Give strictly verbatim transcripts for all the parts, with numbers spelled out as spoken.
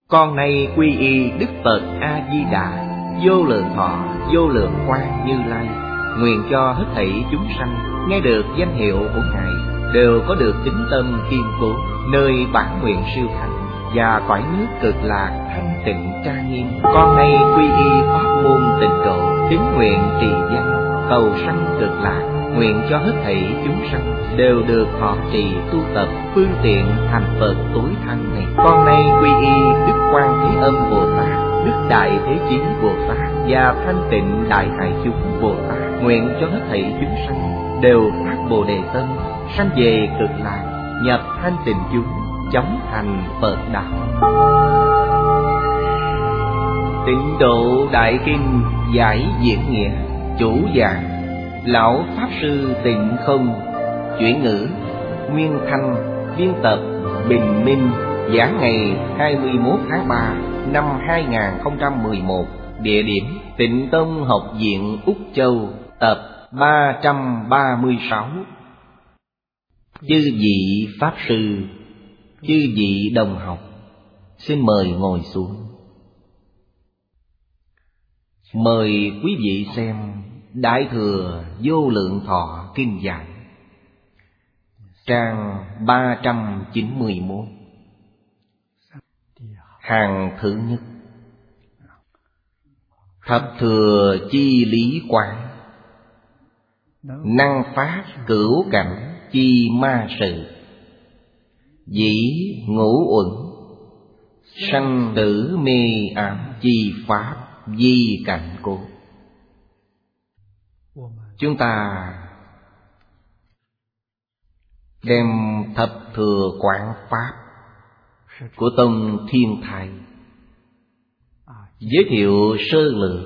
Con nay quy y Đức Phật A-di-đà, vô lượng thọ, vô lượng quang Như Lai. Nguyện cho hết thảy chúng sanh nghe được danh hiệu của Ngài đều có được tín tâm kiên cố, nơi bản nguyện siêu thắng và cõi nước cực lạc thanh tịnh trang nghiêm. Con nay quy y pháp môn tịnh độ, tín nguyện trì danh cầu sanh cực lạc. Nguyện cho hết thảy chúng sanh đều được thọ trì tu tập phương tiện thành Phật tối thắng này. Con nay quy y Đức Quan Thế Âm Bồ Tát, Đức Đại Thế Chí Bồ Tát và Thanh Tịnh Đại Hải Chúng Bồ Tát. Nguyện cho hết thảy chúng sanh đều phát Bồ Đề tâm, sanh về cực lạc, nhập thanh tịnh chúng, chóng thành Phật đạo. Tịnh Độ Đại Kinh giải diễn nghĩa. Chủ giảng Lão Pháp Sư Tịnh Không. Chuyển ngữ Nguyên Thanh. Biên tập Bình Minh. Giảng ngày hai mươi mốt tháng ba năm hai nghìn không trăm mười một. Địa điểm Tịnh Tông Học viện Úc Châu. Tập ba trăm ba mươi sáu. Chư vị Pháp Sư, chư vị đồng học, xin mời ngồi xuống. Mời quý vị xem Đại Thừa Vô Lượng Thọ Kinh Giải, trang ba trăm chín mươi mốt, hàng thứ nhất. Thập thừa chi lý quán, năng phát cửu cảnh chi ma sự. Dĩ ngũ uẩn, sanh tử mê ám chi pháp di cảnh cố. Chúng ta đem thập thừa quán pháp của Tông Thiên Thai giới thiệu sơ lược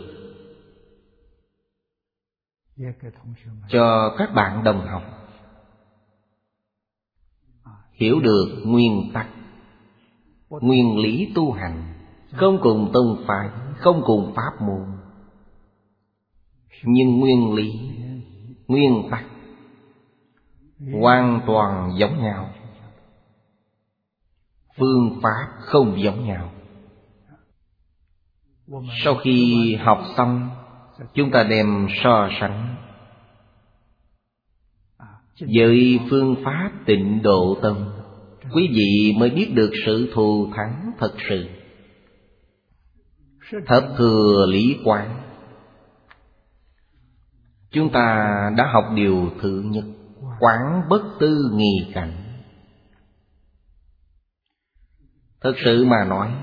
cho các bạn đồng học hiểu được nguyên tắc, nguyên lý tu hành, không cùng tông phái, không cùng pháp môn, nhưng nguyên lý, nguyên tắc hoàn toàn giống nhau, phương pháp không giống nhau. Sau khi học xong, chúng ta đem so sánh với phương pháp Tịnh Độ Tông, quý vị mới biết được sự thù thắng thật sự. Thập thừa lý quán, chúng ta đã học điều thứ nhất, quán bất tư nghì cảnh. Thật sự mà nói,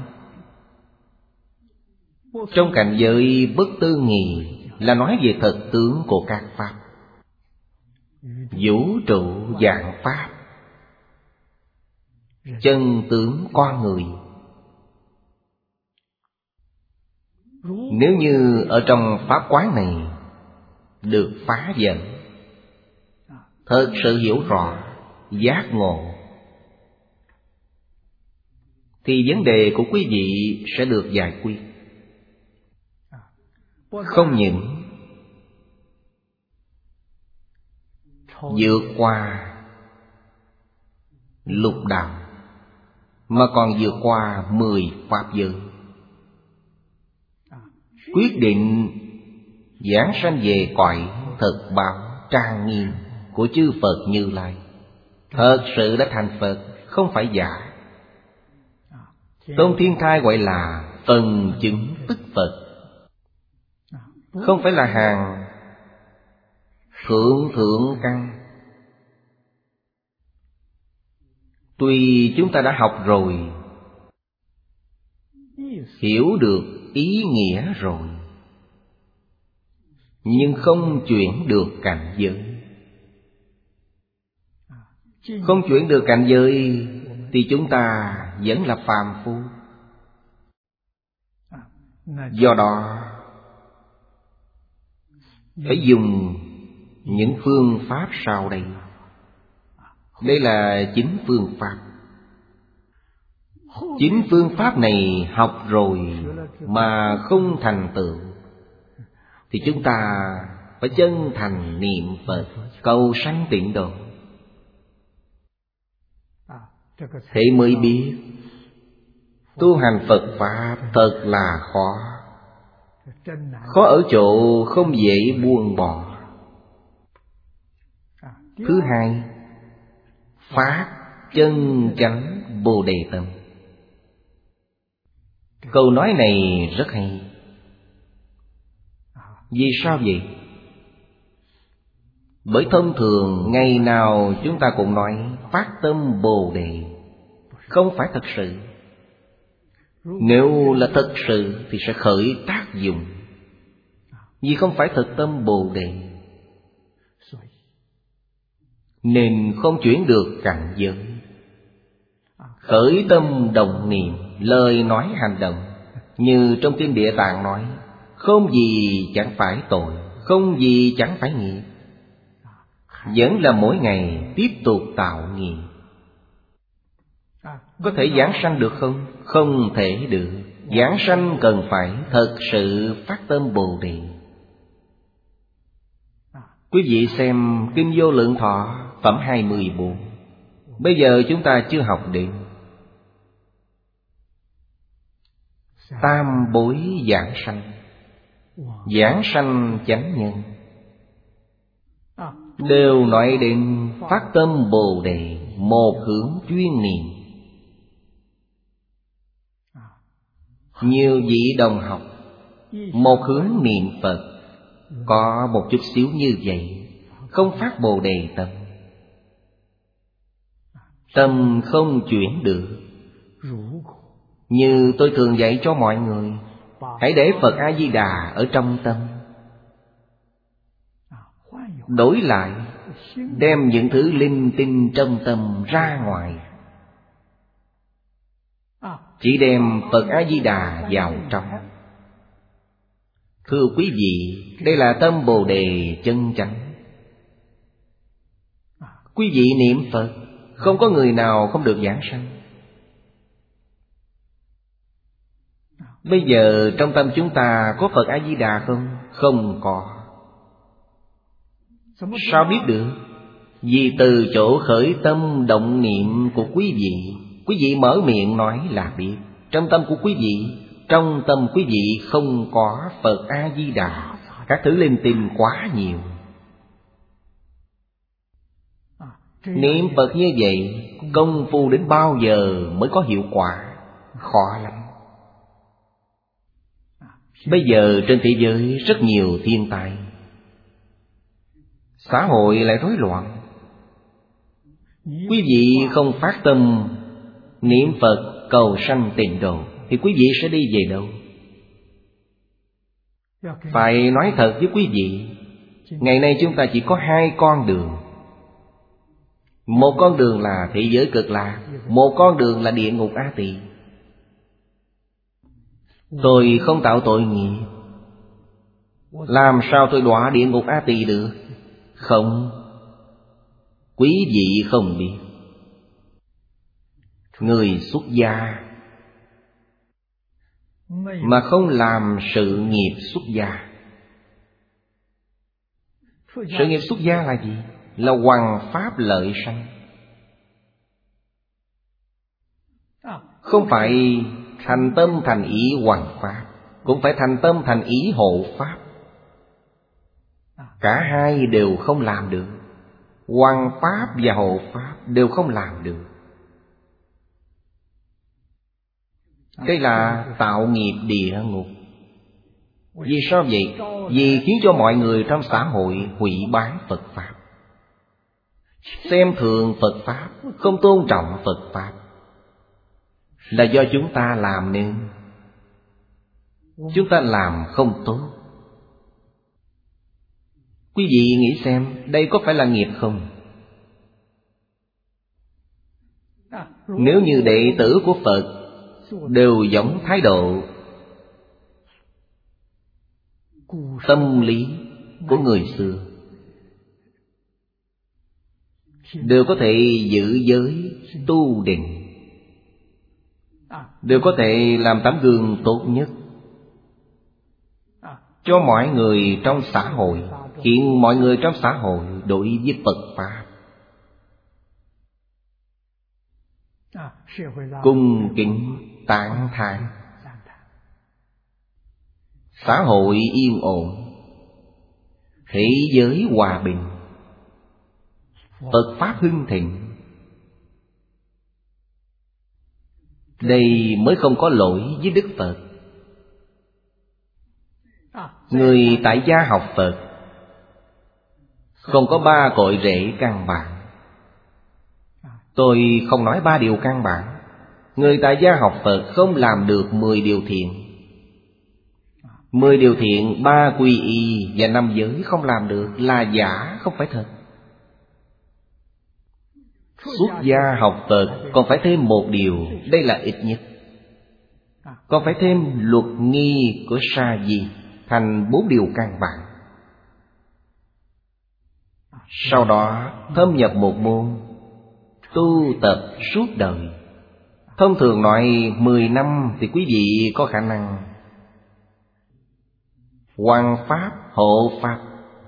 trong cảnh giới bất tư nghì là nói về thật tướng của các pháp, vũ trụ vạn pháp, chân tướng con người. Nếu như ở trong pháp quán này được phá vỡ, thật sự hiểu rõ, giác ngộ, thì vấn đề của quý vị sẽ được giải quyết. Không những vượt qua lục đạo, mà còn vượt qua mười pháp giới, quyết định giảng sanh về cõi thật báo trang nghiêm của chư Phật Như Lai. Thật sự đã thành Phật, không phải giả. Tông Thiên Thai gọi là phần chứng tức Phật, không phải là hàng thượng thượng căn. Tuy chúng ta đã học rồi, hiểu được ý nghĩa rồi, nhưng không chuyển được cảnh giới. Không chuyển được cảnh giới thì chúng ta vẫn là phàm phu. Do đó phải dùng những phương pháp sau đây. Đây là chính phương pháp. Chính phương pháp này học rồi mà không thành tựu, thì chúng ta phải chân thành niệm Phật, cầu sanh tịnh độ, thế mới biết Tu hành Phật Pháp thật là khó. Khó ở chỗ không dễ buông bỏ. Thứ hai, phát chân chánh Bồ Đề tâm. Câu nói này rất hay. Vì sao vậy? Bởi thông thường ngày nào chúng ta cũng nói phát tâm Bồ Đề, không phải thật sự. Nếu là thật sự thì sẽ khởi tác dụng, vì không phải thật tâm Bồ Đề, nên không chuyển được cảnh giới. Khởi tâm động niệm, lời nói hành động, như trong Kinh Địa Tạng nói, không gì chẳng phải tội, không gì chẳng phải nghiệp, vẫn là mỗi ngày tiếp tục tạo nghiệp. Có thể giảng sanh được không? Không thể được. Giảng sanh cần phải thật sự phát tâm Bồ Đề. Quý vị xem Kinh Vô Lượng Thọ phẩm hai mươi bốn. Bây giờ chúng ta chưa học đến tam bối giảng sanh, giảng sanh chánh nhân, đều nói đến phát tâm Bồ Đề, một hướng chuyên niệm. Nhiều vị đồng học một hướng niệm Phật, có một chút xíu như vậy, không phát Bồ Đề tâm, tâm không chuyển được. Như tôi thường dạy cho mọi người, hãy để Phật A-di-đà ở trong tâm. Đổi lại, đem những thứ linh tinh trong tâm ra ngoài, chỉ đem Phật A-di-đà vào trong. Thưa quý vị, đây là tâm Bồ Đề chân chánh. Quý vị niệm Phật, không có người nào không được giảng sanh. Bây giờ trong tâm chúng ta có Phật A-di-đà không? Không có. Sao biết được? Vì từ chỗ khởi tâm động niệm của quý vị, quý vị mở miệng nói là biết. Trong tâm của quý vị, trong tâm quý vị không có Phật A-di-đà, các thứ linh tinh quá nhiều. Niệm Phật như vậy, công phu đến bao giờ mới có hiệu quả? Khó lắm. Bây giờ trên thế giới rất nhiều thiên tai, xã hội lại rối loạn. Quý vị không phát tâm niệm Phật cầu sanh tịnh độ, thì quý vị sẽ đi về đâu? Phải nói thật với quý vị, ngày nay chúng ta chỉ có hai con đường. Một con đường là thế giới cực lạc, một con đường là địa ngục A Tỳ. Tôi không tạo tội nghiệp, làm sao tôi đọa địa ngục A Tỳ được? Không, quý vị không biết. Người xuất gia mà không làm sự nghiệp xuất gia. Sự nghiệp xuất gia là gì? Là hoằng pháp lợi sanh. Không phải thành tâm thành ý hoằng pháp, cũng phải thành tâm thành ý hộ pháp. Cả hai đều không làm được. Hoằng pháp và hộ pháp đều không làm được. Đây là tạo nghiệp địa ngục. Vì sao vậy? Vì khiến cho mọi người trong xã hội hủy báng Phật Pháp, xem thường Phật Pháp, không tôn trọng Phật Pháp. Là do chúng ta làm nên. Chúng ta làm không tốt. Quý vị nghĩ xem, đây có phải là nghiệp không? Nếu như đệ tử của Phật đều giống thái độ, tâm lý của người xưa, đều có thể giữ giới, tu định, đều có thể làm tấm gương tốt nhất cho mọi người trong xã hội, khiến mọi người trong xã hội đối với Phật Pháp cung kính tán thán. Xã hội yên ổn, thế giới hòa bình, Phật Pháp hưng thịnh. Đây mới không có lỗi với Đức Phật. Người tại gia học Phật không có ba cội rễ căn bản. Tôi không nói ba điều căn bản. Người tại gia học Phật không làm được mười điều thiện. Mười điều thiện, ba quy y và năm giới không làm được là giả, không phải thật. Xuất gia học Phật còn phải thêm một điều, đây là ít nhất. Còn phải thêm luật nghi của Sa Di thành bốn điều căn bản. Sau đó thâm nhập một môn, tu tập suốt đời. Thông thường nói mười năm thì quý vị có khả năng hoằng pháp hộ pháp.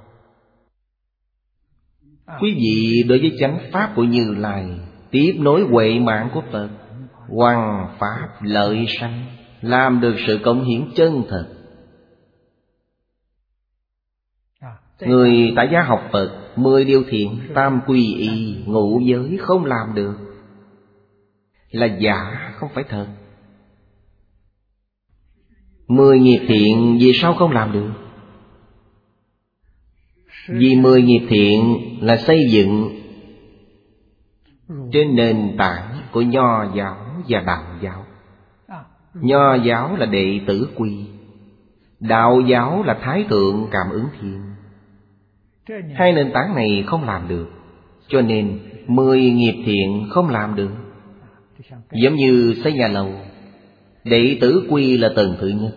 Quý vị đối với chánh pháp của Như Lai, tiếp nối huệ mạng của Phật, hoằng pháp lợi sanh, làm được sự cống hiến chân thật. Người tại gia học Phật, mười điều thiện, tam quy y, ngũ giới không làm được là giả, không phải thật. Mười nghiệp thiện vì sao không làm được? Vì mười nghiệp thiện là xây dựng trên nền tảng của Nho giáo và Đạo giáo. Nho giáo là đệ tử quy, Đạo giáo là Thái thượng Cảm ứng thiên. Hai nền tảng này không làm được, cho nên mười nghiệp thiện không làm được. Giống như xây nhà lầu, đệ tử quy là tầng thứ nhất,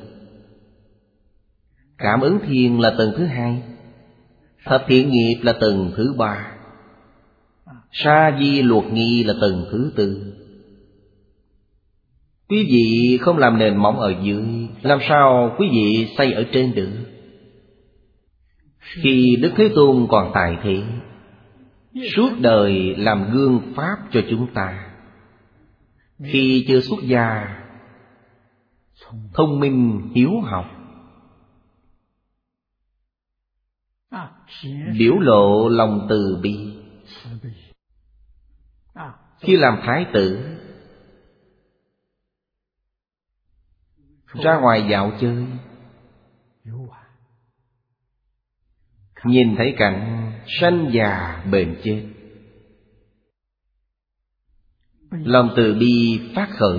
Cảm ứng thiên là tầng thứ hai, thập thiện nghiệp là tầng thứ ba, Sa Di luật nghi là tầng thứ tư. Quý vị không làm nền móng ở dưới, làm sao quý vị xây ở trên được? Khi Đức Thế Tôn còn tại thế, suốt đời làm gương pháp cho chúng ta. Khi chưa xuất gia, thông minh hiếu học, biểu lộ lòng từ bi. Khi làm thái tử, ra ngoài dạo chơi, nhìn thấy cảnh sanh già bệnh chết, lòng từ bi phát khởi.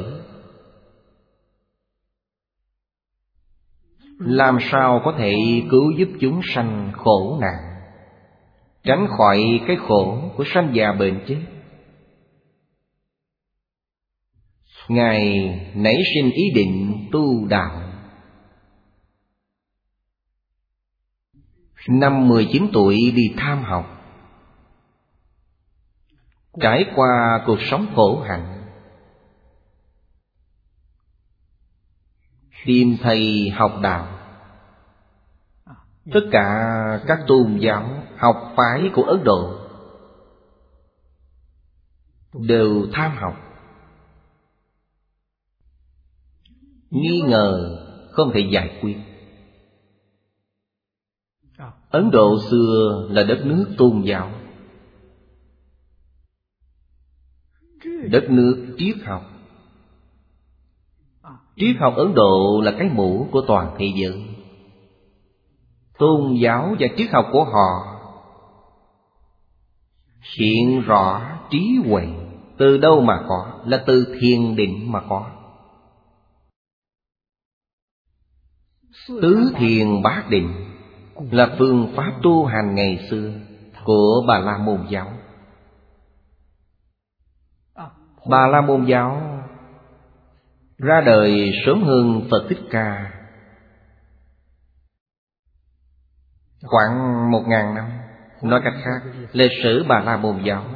Làm sao có thể cứu giúp chúng sanh khổ nạn, tránh khỏi cái khổ của sanh già bệnh chết? Ngài nảy sinh ý định tu đạo. Năm mười chín tuổi đi tham học, trải qua cuộc sống khổ hạnh, tìm thầy học đạo. Tất cả các tôn giáo, học phái của Ấn Độ đều tham học. Nghi ngờ không thể giải quyết. Ấn Độ xưa là đất nước tôn giáo, đất nước triết học. Triết học Ấn Độ là cái mũ của toàn thế giới. Tôn giáo và triết học của họ hiện rõ trí huệ. Từ đâu mà có? Là từ thiền định mà có. Tứ thiền bát định là phương pháp tu hành ngày xưa của Bà La Môn giáo. Bà La Môn giáo ra đời sớm hơn Phật Thích Ca khoảng một ngàn năm. Nói cách khác, lịch sử Bà La Môn giáo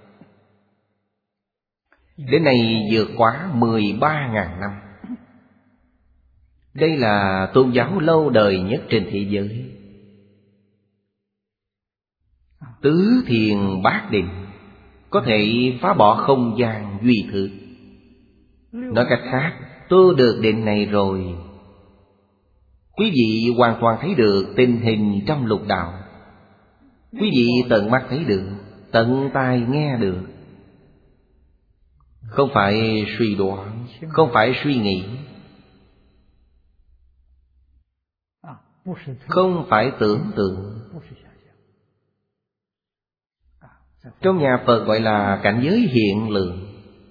đến nay vượt quá mười ba ngàn năm. Đây là tôn giáo lâu đời nhất trên thế giới. Tứ thiền bát định có thể phá bỏ không gian duy thực. Nói cách khác, tu được định này rồi, quý vị hoàn toàn thấy được tình hình trong lục đạo. Quý vị tận mắt thấy được, tận tai nghe được. Không phải suy đoán, không phải suy nghĩ, không phải tưởng tượng. Trong nhà Phật gọi là cảnh giới hiện lượng.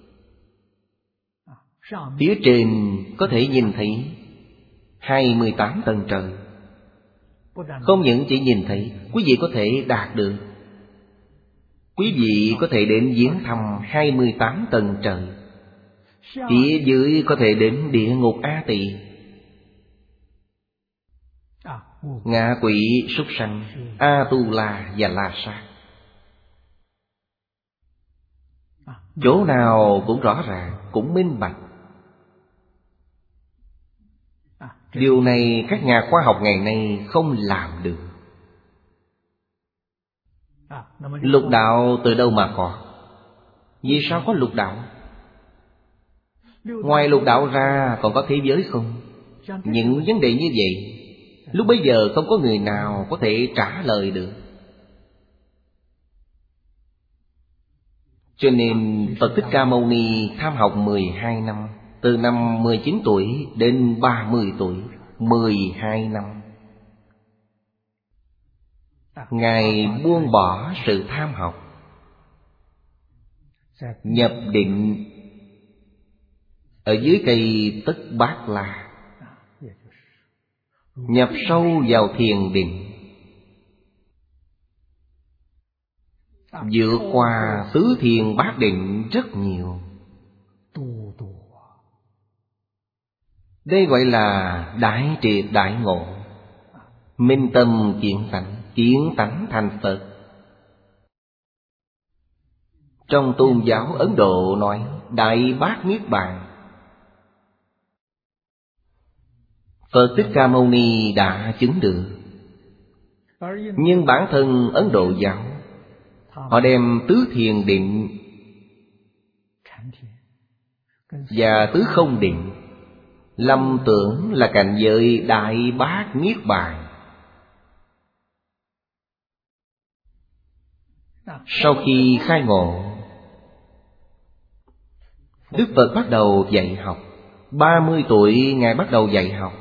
Phía trên có thể nhìn thấy hai mươi tám tầng trời. Không những chỉ nhìn thấy, quý vị có thể đạt được. Quý vị có thể đến viếng thăm hai mươi tám tầng trời. Phía dưới có thể đến địa ngục A Tỳ, ngạ quỷ, súc sanh, A Tu La và La Sát. Chỗ nào cũng rõ ràng, cũng minh bạch. Điều này các nhà khoa học ngày nay không làm được. Lục đạo từ đâu mà có? Vì sao có lục đạo? Ngoài lục đạo ra còn có thế giới không? Những vấn đề như vậy lúc bấy giờ không có người nào có thể trả lời được. Cho nên Phật Thích Ca Mâu Ni tham học mười hai năm. Từ năm mười chín tuổi đến ba mươi tuổi, mười hai năm. Ngài buông bỏ sự tham học, nhập định ở dưới cây Tất Bát La, nhập sâu vào thiền định, vượt qua tứ thiền bát định rất nhiều. Đây gọi là đại triệt đại ngộ, minh tâm kiến tánh, kiến tánh thành Phật. Trong tôn giáo Ấn Độ nói Đại Bát Niết Bàn. Phật Thích Ca Mâu Ni đã chứng được. Nhưng bản thân Ấn Độ giáo, họ đem tứ thiền định và tứ không định lầm tưởng là cảnh giới Đại Bát Niết Bàn. Sau khi khai ngộ, Đức Phật bắt đầu dạy học. Ba mươi tuổi Ngài bắt đầu dạy học.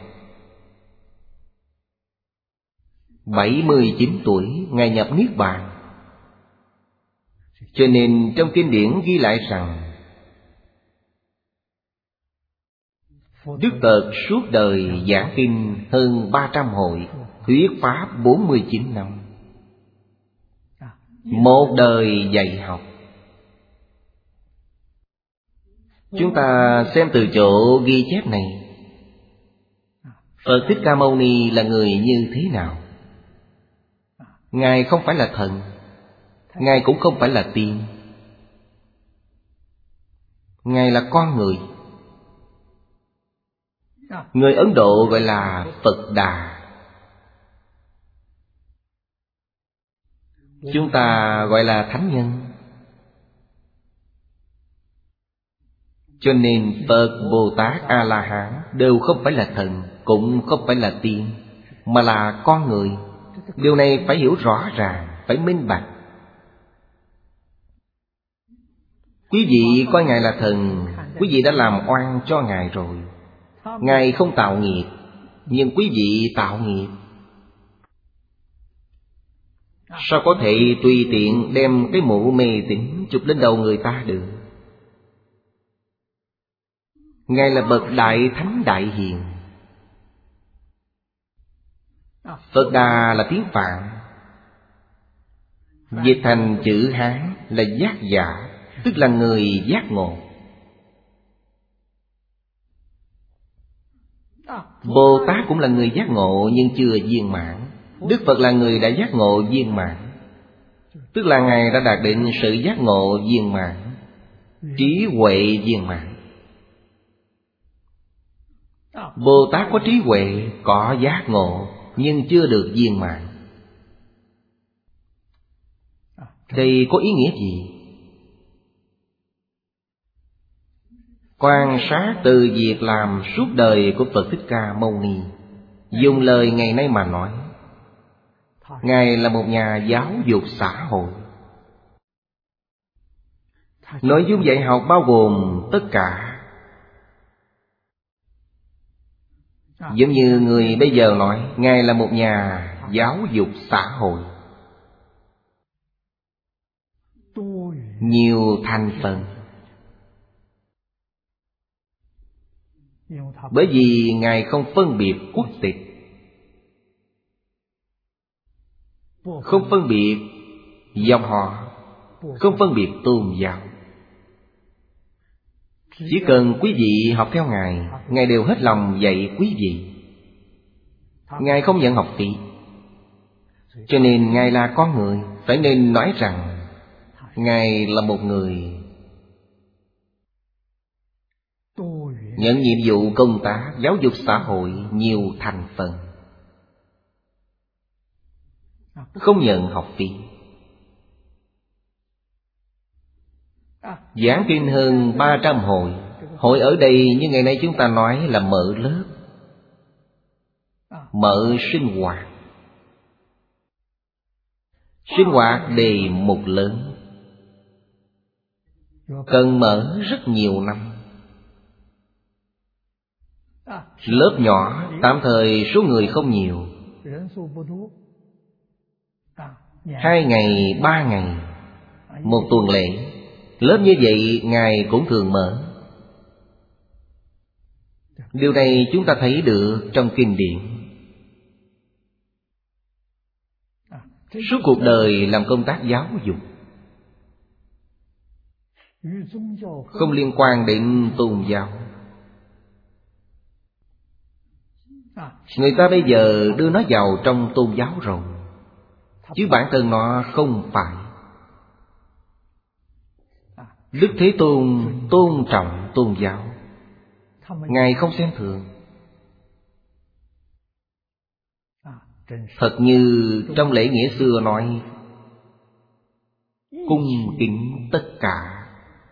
Bảy mươi chín tuổi Ngài nhập Niết Bàn. Cho nên trong kinh điển ghi lại rằng Đức Phật suốt đời giảng kinh hơn ba trăm hội, thuyết pháp bốn mươi chín năm. Một đời dạy học. Chúng ta xem từ chỗ ghi chép này, Phật Thích Ca Mâu Ni là người như thế nào? Ngài không phải là thần, Ngài cũng không phải là tiên. Ngài là con người. Người Ấn Độ gọi là Phật Đà. Chúng ta gọi là thánh nhân. Cho nên Phật, Bồ Tát, A-la-hán đều không phải là thần, cũng không phải là tiên, mà là con người. Điều này phải hiểu rõ ràng, phải minh bạch. Quý vị coi Ngài là thần, quý vị đã làm oan cho Ngài rồi. Ngài không tạo nghiệp, nhưng quý vị tạo nghiệp. Sao có thể tùy tiện đem cái mũ mê tín chụp lên đầu người ta được? Ngài là bậc đại thánh đại hiền. Phật Đà là tiếng Phạn, dịch thành chữ Hán là giác giả, tức là người giác ngộ. Bồ Tát cũng là người giác ngộ nhưng chưa viên mãn. Đức Phật là người đã giác ngộ viên mãn, tức là Ngài đã đạt đến sự giác ngộ viên mãn, trí huệ viên mãn. Bồ Tát có trí huệ, có giác ngộ, nhưng chưa được viên mãn. Đây có ý nghĩa gì? Quan sát từ việc làm suốt đời của Phật Thích Ca Mâu Ni. Dùng lời ngày nay mà nói, Ngài là một nhà giáo dục xã hội. Nội dung dạy học bao gồm tất cả. Giống như người bây giờ nói, Ngài là một nhà giáo dục xã hội. Nhiều thành phần. Bởi vì Ngài không phân biệt quốc tịch, không phân biệt dòng họ, không phân biệt tôn giáo. Chỉ cần quý vị học theo Ngài, Ngài đều hết lòng dạy quý vị. Ngài không nhận học phí. Cho nên Ngài là con người, phải nên nói rằng Ngài là một người nhận nhiệm vụ công tác giáo dục xã hội nhiều thành phần, không nhận học phí. Giảng kinh hơn ba trăm hội. Hội ở đây như ngày nay chúng ta nói là mở lớp, mở sinh hoạt. Sinh hoạt đề mục lớn, cần mở rất nhiều năm. Lớp nhỏ, tạm thời số người không nhiều, hai ngày, ba ngày, một tuần lễ. Lớp như vậy Ngài cũng thường mở. Điều này chúng ta thấy được trong kinh điển. Suốt cuộc đời làm công tác giáo dục, không liên quan đến tôn giáo. Người ta bây giờ đưa nó vào trong tôn giáo rồi, chứ bản thân nó không phải. Đức Thế Tôn tôn trọng tôn giáo, Ngài không xem thường. Thật như trong lễ nghĩa xưa nói, cung kính tất cả.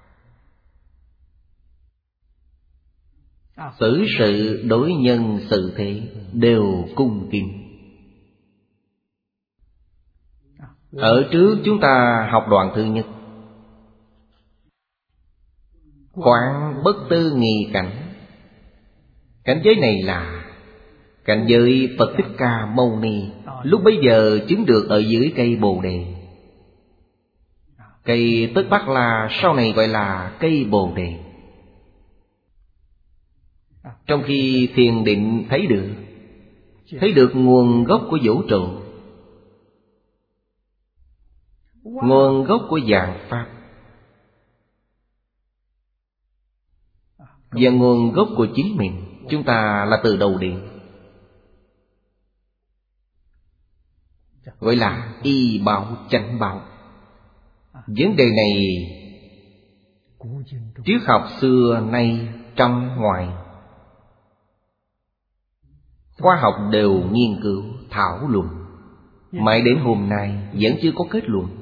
Xử sự đối nhân xử thế đều cung kính. Ở trước chúng ta học đoạn thứ nhất, quán bất tư nghị cảnh. Cảnh giới này là cảnh giới Phật Thích Ca Mâu Ni lúc bấy giờ chứng được ở dưới cây Bồ Đề. Cây Tất Bắc La sau này gọi là cây Bồ Đề. Trong khi thiền định thấy được, thấy được nguồn gốc của vũ trụ, nguồn gốc của vạn pháp, và nguồn gốc của chính mình. Chúng ta là từ đầu điện, gọi là y bảo chánh bảo. Vấn đề này triết học xưa nay trong ngoài, khoa học đều nghiên cứu, thảo luận, mãi đến hôm nay vẫn chưa có kết luận.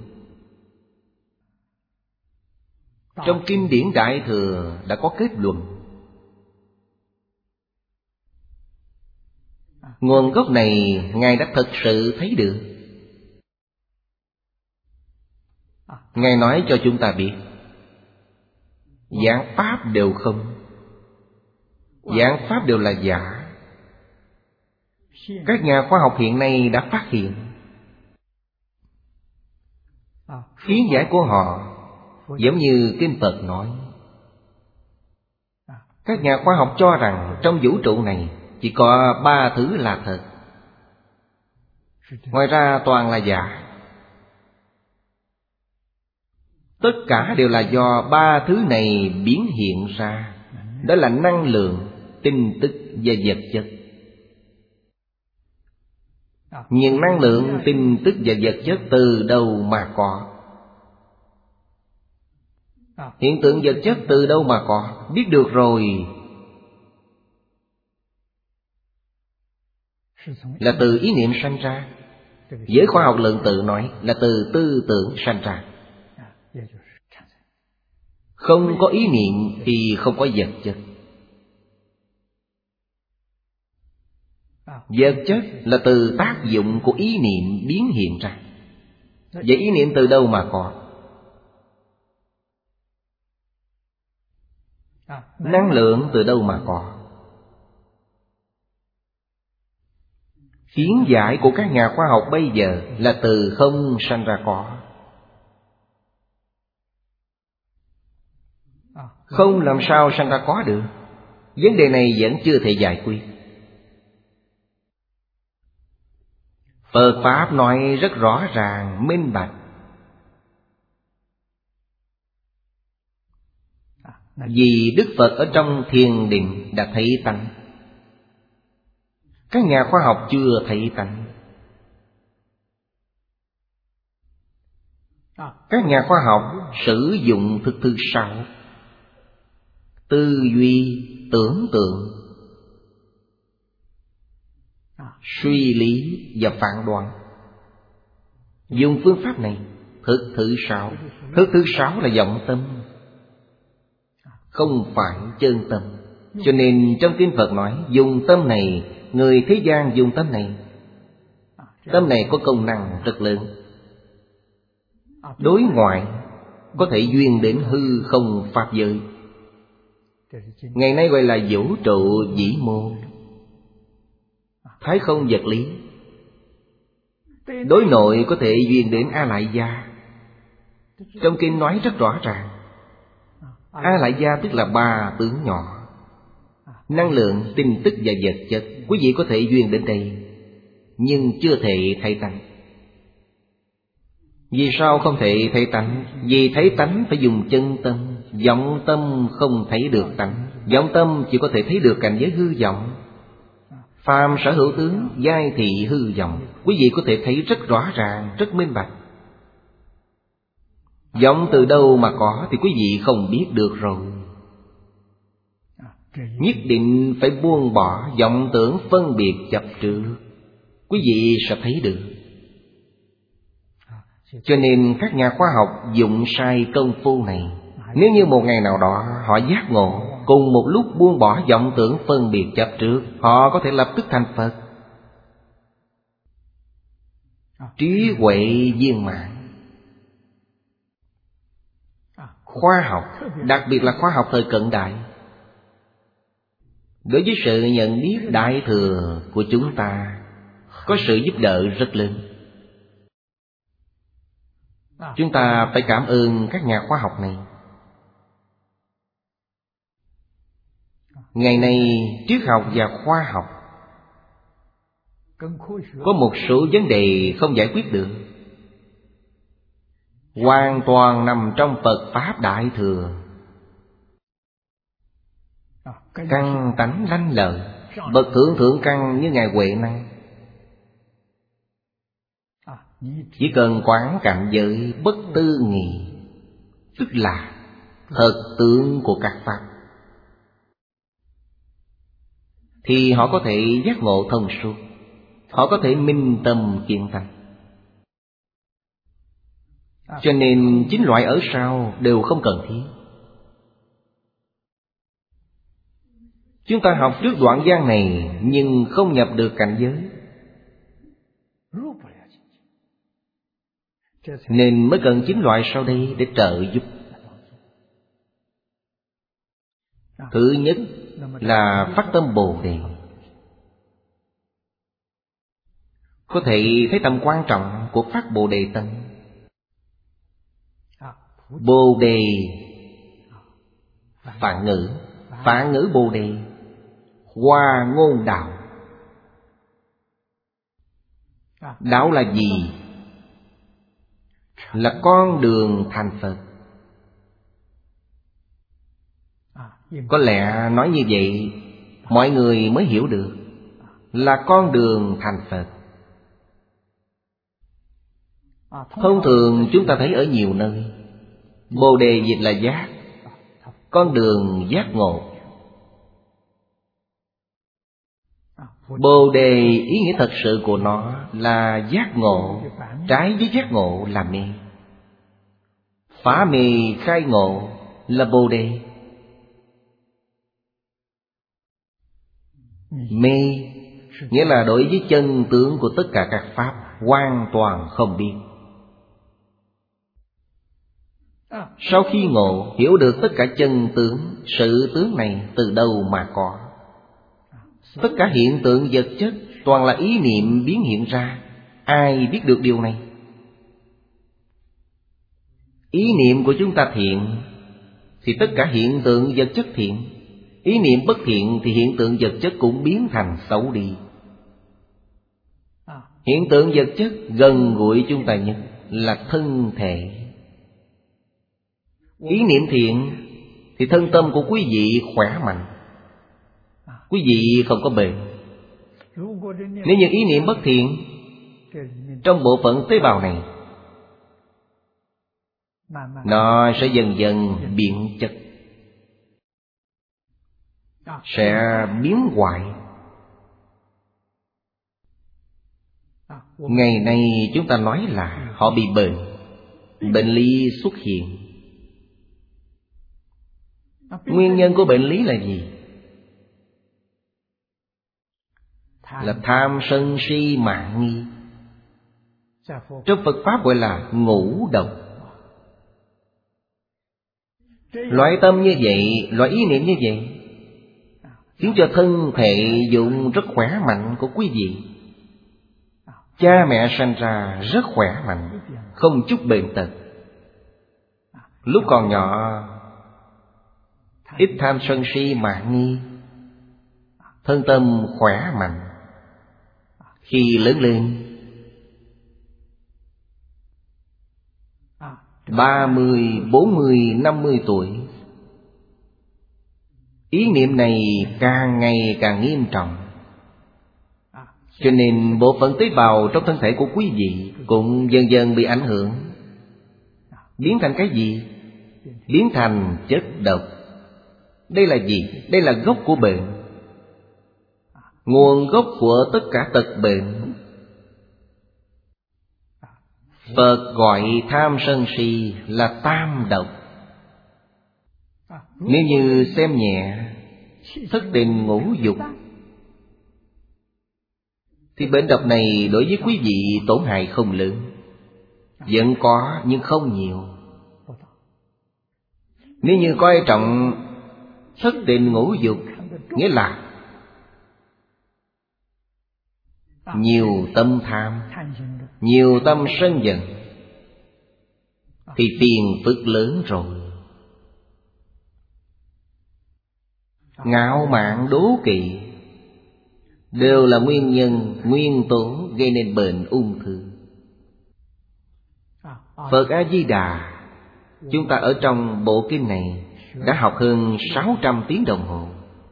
Trong kinh điển Đại Thừa đã có kết luận. Nguồn gốc này Ngài đã thật sự thấy được. Ngài nói cho chúng ta biết, giảng pháp đều không, giảng pháp đều là giả. Các nhà khoa học hiện nay đã phát hiện, kiến giải của họ giống như kinh Phật nói. Các nhà khoa học cho rằng trong vũ trụ này chỉ có ba thứ là thật, ngoài ra toàn là giả. Tất cả đều là do ba thứ này biến hiện ra. Đó là năng lượng, tinh tức và vật chất. Nhưng năng lượng, tinh tức và vật chất từ đâu mà có? Hiện tượng vật chất từ đâu mà có? Biết được rồi, là từ ý niệm sanh ra. Giới khoa học lượng tử nói là từ tư tưởng sanh ra. Không có ý niệm thì không có vật chất. Vật chất là từ tác dụng của ý niệm biến hiện ra. Vậy ý niệm từ đâu mà có? Năng lượng từ đâu mà có? Kiến giải của các nhà khoa học bây giờ là từ không sanh ra có. Không làm sao sanh ra có được. Vấn đề này vẫn chưa thể giải quyết. Phật Pháp nói rất rõ ràng, minh bạch. Vì Đức Phật ở trong thiền định đã thấy tánh. Các nhà khoa học chưa thấy tánh. Các nhà khoa học sử dụng thực thứ sáu: tư duy, tưởng tượng, suy lý và phán đoán. Dùng phương pháp này, thức thứ sáu. Thức thứ sáu là vọng tâm, không phải chân tâm. Cho nên trong kinh Phật nói, dùng tâm này, người thế gian dùng tâm này. Tâm này có công năng rất lớn. Đối ngoại có thể duyên đến hư không pháp giới. Ngày nay gọi là vũ trụ vĩ mô, thái không vật lý. Đối nội có thể duyên đến A Lại Gia. Trong kinh nói rất rõ ràng, A Lại Gia tức là ba tướng nhỏ, năng lượng, tin tức và vật chất. Quý vị có thể duyên đến đây, nhưng chưa thể thấy tánh. Vì sao không thể thấy tánh? Vì thấy tánh phải dùng chân tâm. Vọng tâm không thấy được tánh. Vọng tâm chỉ có thể thấy được cảnh giới hư vọng. Phàm sở hữu tướng, giai thị hư vọng. Quý vị có thể thấy rất rõ ràng, rất minh bạch. Vọng từ đâu mà có thì quý vị không biết được rồi. Nhất định phải buông bỏ vọng tưởng phân biệt chấp trước, quý vị sẽ thấy được. Cho nên các nhà khoa học dụng sai công phu này. Nếu như một ngày nào đó họ giác ngộ, cùng một lúc buông bỏ vọng tưởng phân biệt chấp trước, họ có thể lập tức thành Phật. Trí huệ viên mãn. Khoa học, đặc biệt là khoa học thời cận đại, đối với sự nhận biết đại thừa của chúng ta có sự giúp đỡ rất lớn. Chúng ta phải cảm ơn các nhà khoa học này. Ngày nay triết học và khoa học có một số vấn đề không giải quyết được, hoàn toàn nằm trong Phật Pháp Đại Thừa. Căn tánh lanh lợi, bậc thượng thượng căn như Ngài Huệ Năng, chỉ cần quán cảnh giới bất tư nghị, tức là thật tướng của các pháp, thì họ có thể giác ngộ thông suốt. Họ có thể minh tâm kiến tánh. Cho nên chín loại ở sau đều không cần thiết. Chúng ta học trước đoạn văn này nhưng không nhập được cảnh giới, nên mới cần chín loại sau đây để trợ giúp. Thứ nhất là phát tâm Bồ Đề. Có thể thấy tầm quan trọng của phát Bồ Đề tâm. Bồ Đề Phạn ngữ, Phạn ngữ Bồ Đề, Hoa ngôn đạo. Đạo là gì? Là con đường thành Phật. Có lẽ nói như vậy mọi người mới hiểu được, là con đường thành Phật. Thông thường chúng ta thấy ở nhiều nơi, Bồ Đề dịch là giác, con đường giác ngộ. Bồ Đề ý nghĩa thật sự của nó là giác ngộ, trái với giác ngộ là mê. Phá mê khai ngộ là Bồ Đề. Mê nghĩa là đối với chân tướng của tất cả các pháp hoàn toàn không biết. Sau khi ngộ, hiểu được tất cả chân tướng, sự tướng này từ đâu mà có. Tất cả hiện tượng vật chất toàn là ý niệm biến hiện ra. Ai biết được điều này? Ý niệm của chúng ta thiện thì tất cả hiện tượng vật chất thiện. Ý niệm bất thiện thì hiện tượng vật chất cũng biến thành xấu đi. Hiện tượng vật chất gần gũi chúng ta nhất là thân thể. Ý niệm thiện thì thân tâm của quý vị khỏe mạnh. Quý vị không có bệnh. Nếu như ý niệm bất thiện, trong bộ phận tế bào này nó sẽ dần dần biến chất, sẽ biến hoại. Ngày nay chúng ta nói là họ bị bệnh. Bệnh lý xuất hiện. Nguyên nhân của bệnh lý là gì? Là tham sân si mạng nghi. Trong Phật Pháp gọi là ngũ độc. Loại tâm như vậy, loại ý niệm như vậy khiến cho thân thể dụng rất khỏe mạnh của quý vị. Cha mẹ sanh ra rất khỏe mạnh, không chút bệnh tật. Lúc còn nhỏ ít tham sân si mạng nghi, thân tâm khỏe mạnh. Khi lớn lên ba mươi, bốn mươi, năm mươi tuổi, ý niệm này càng ngày càng nghiêm trọng. Cho nên bộ phận tế bào trong thân thể của quý vị cũng dần dần bị ảnh hưởng. Biến thành cái gì? Biến thành chất độc. Đây là gì? Đây là gốc của bệnh. Nguồn gốc của tất cả tật bệnh. Phật gọi tham sân si là tam độc. Nếu như xem nhẹ thất tình ngũ dục thì bệnh độc này đối với quý vị tổn hại không lớn. Vẫn có nhưng không nhiều. Nếu như coi trọng thất tình ngũ dục, nghĩa là nhiều tâm tham, nhiều tâm sân giận, thì phiền phức lớn rồi. Ngạo mạn đố kỵ đều là nguyên nhân, nguyên tố gây nên bệnh ung thư. Phật A-di-đà, chúng ta ở trong bộ kinh này đã học hơn sáu trăm tiếng đồng hồ.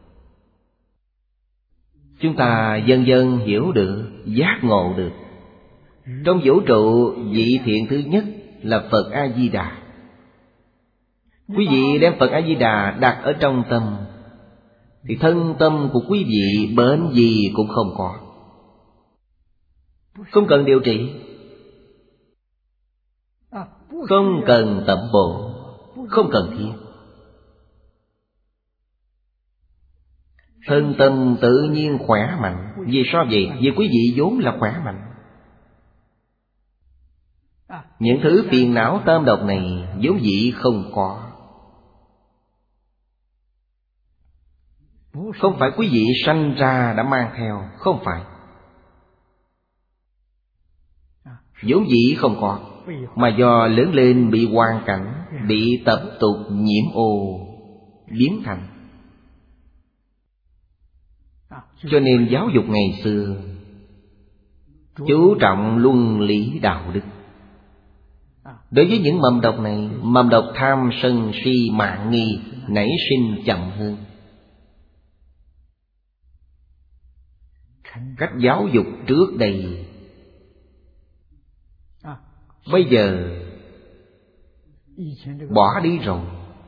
Chúng ta dần dần hiểu được, giác ngộ được. Trong vũ trụ, vị thiện thứ nhất là Phật A-di-đà. Quý vị đem Phật A-di-đà đặt ở trong tâm, thì thân tâm của quý vị bệnh gì cũng không có. Không cần điều trị, không cần tập bộ, không cần thiết. Thân tâm tự nhiên khỏe mạnh. Vì sao vậy? Vì quý vị vốn là khỏe mạnh. Những thứ phiền não tam độc này vốn dĩ không có. Không phải quý vị sanh ra đã mang theo. Không phải. Vốn dĩ không có, mà do lớn lên bị hoàn cảnh, bị tập tục nhiễm ô biến thành. Cho nên giáo dục ngày xưa chú trọng luân lý đạo đức. Đối với những mầm độc này, mầm độc tham sân si mạng nghi nảy sinh chậm hơn. Cách giáo dục trước đây, bây giờ bỏ đi rồi.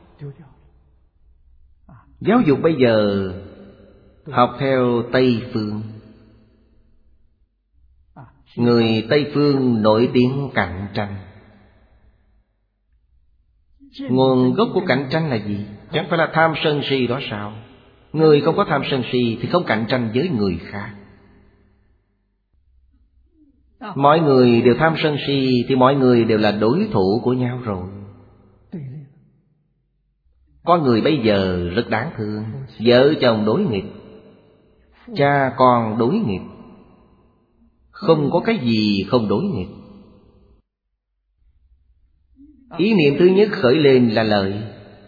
Giáo dục bây giờ học theo Tây Phương. Người Tây Phương nổi tiếng cạnh tranh, Nguồn gốc của cạnh tranh là gì? Chẳng phải là tham sân si đó sao? Người không có tham sân si thì không cạnh tranh với người khác. Mọi người đều tham sân si thì mọi người đều là đối thủ của nhau rồi. Có người bây giờ rất đáng thương. Vợ chồng đối nghịch, cha con đối nghịch. Không có cái gì không đối nghịch. Ý niệm thứ nhất khởi lên là lợi,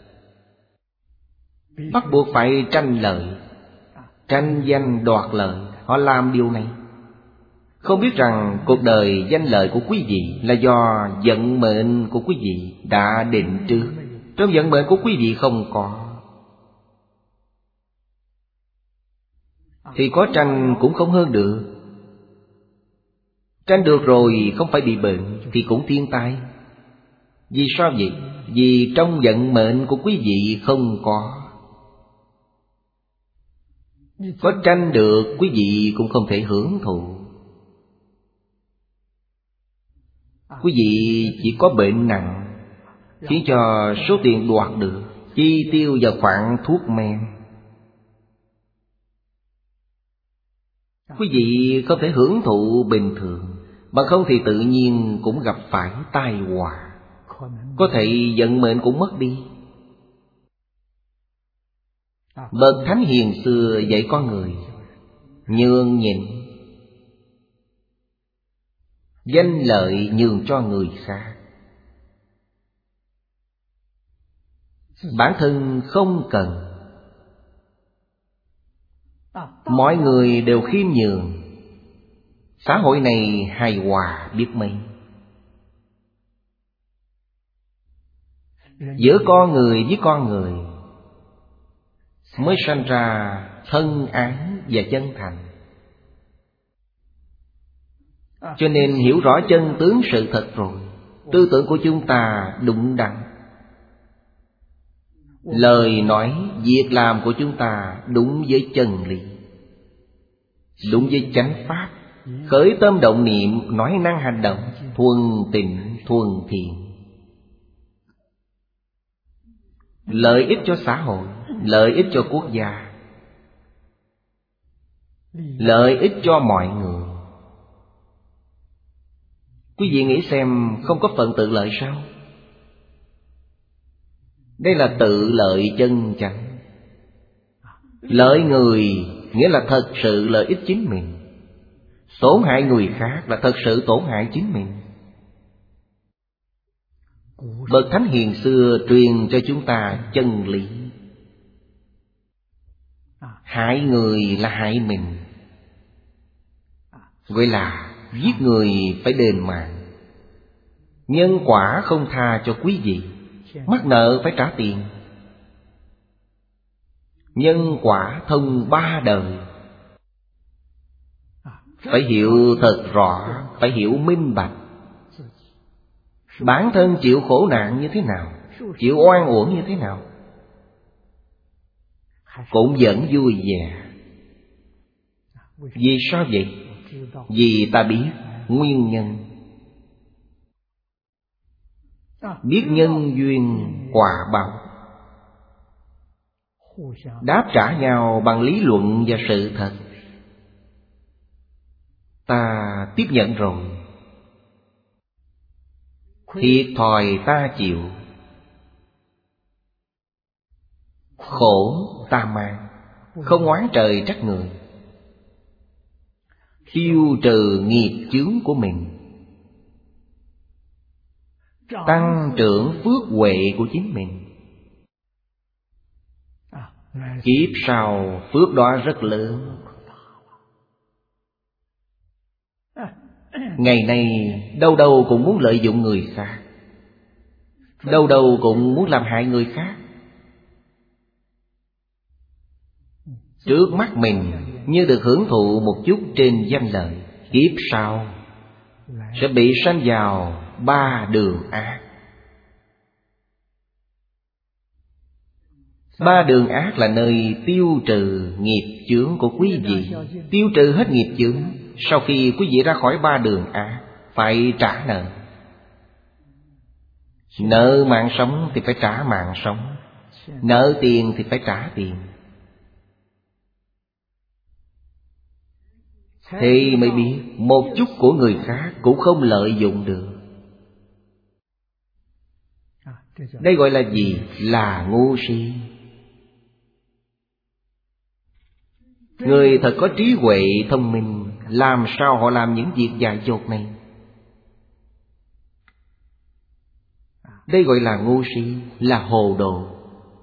bắt buộc phải tranh lợi, tranh danh đoạt lợi. Họ làm điều này không biết rằng cuộc đời danh lợi của quý vị là do vận mệnh của quý vị đã định trước. Trong vận mệnh của quý vị không có, thì có tranh cũng không hơn được. Tranh được rồi không phải bị bệnh thì cũng thiên tai. Vì sao vậy? Vì trong vận mệnh của quý vị không có. Có tranh được quý vị cũng không thể hưởng thụ. Quý vị chỉ có bệnh nặng, khiến cho số tiền đoạt được chi tiêu vào khoản thuốc men. Quý vị không thể hưởng thụ bình thường, bằng không thì tự nhiên cũng gặp phải tai họa. Có thể vận mệnh cũng mất đi. Bậc thánh hiền xưa dạy con người nhường nhịn, danh lợi nhường cho người khác. Bản thân không cần. Mọi người đều khiêm nhường, xã hội này hài hòa biết mấy. Giữa con người với con người mới sanh ra thân ái và chân thành. Cho nên hiểu rõ chân tướng sự thật rồi, tư tưởng của chúng ta đúng đắn, lời nói, việc làm của chúng ta đúng với chân lý, đúng với chánh pháp. Khởi tâm động niệm, nói năng hành động thuần tịnh thuần thiện, lợi ích cho xã hội, lợi ích cho quốc gia, lợi ích cho mọi người. Quý vị nghĩ xem, không có phần tự lợi sao? Đây là tự lợi chân chánh. Lợi người nghĩa là thật sự lợi ích chính mình. Tổn hại người khác là thật sự tổn hại chính mình. Bậc thánh hiền xưa truyền cho chúng ta chân lý. Hại người là hại mình, gọi là giết người phải đền mạng. Nhân quả không tha cho quý vị, mắc nợ phải trả tiền. Nhân quả thông ba đời, phải hiểu thật rõ, phải hiểu minh bạch. Bản thân chịu khổ nạn như thế nào, chịu oan uổng như thế nào, cũng vẫn vui vẻ. Vì sao vậy? Vì ta biết nguyên nhân, biết nhân duyên quả báo, đáp trả nhau bằng lý luận và sự thật. Ta tiếp nhận rồi, thiệt thòi ta chịu, khổ ta mang, không oán trời trách người, tiêu trừ nghiệp chướng của mình, tăng trưởng phước huệ của chính mình. Kiếp sau phước đó rất lớn. Ngày nay đâu đâu cũng muốn lợi dụng người khác, đâu đâu cũng muốn làm hại người khác. Trước mắt mình như được hưởng thụ một chút trên danh lợi, kiếp sau sẽ bị sanh vào ba đường ác. Ba đường ác là nơi tiêu trừ nghiệp chướng của quý vị. Tiêu trừ hết nghiệp chướng, sau khi quý vị ra khỏi ba đường ác, phải trả nợ. Nợ mạng sống thì phải trả mạng sống, nợ tiền thì phải trả tiền. Thì mới biết một chút của người khác cũng không lợi dụng được. Đây gọi là gì? Là ngu si. Người thật có trí huệ thông minh, làm sao họ làm những việc dại dột này? Đây gọi là ngu si, là hồ đồ.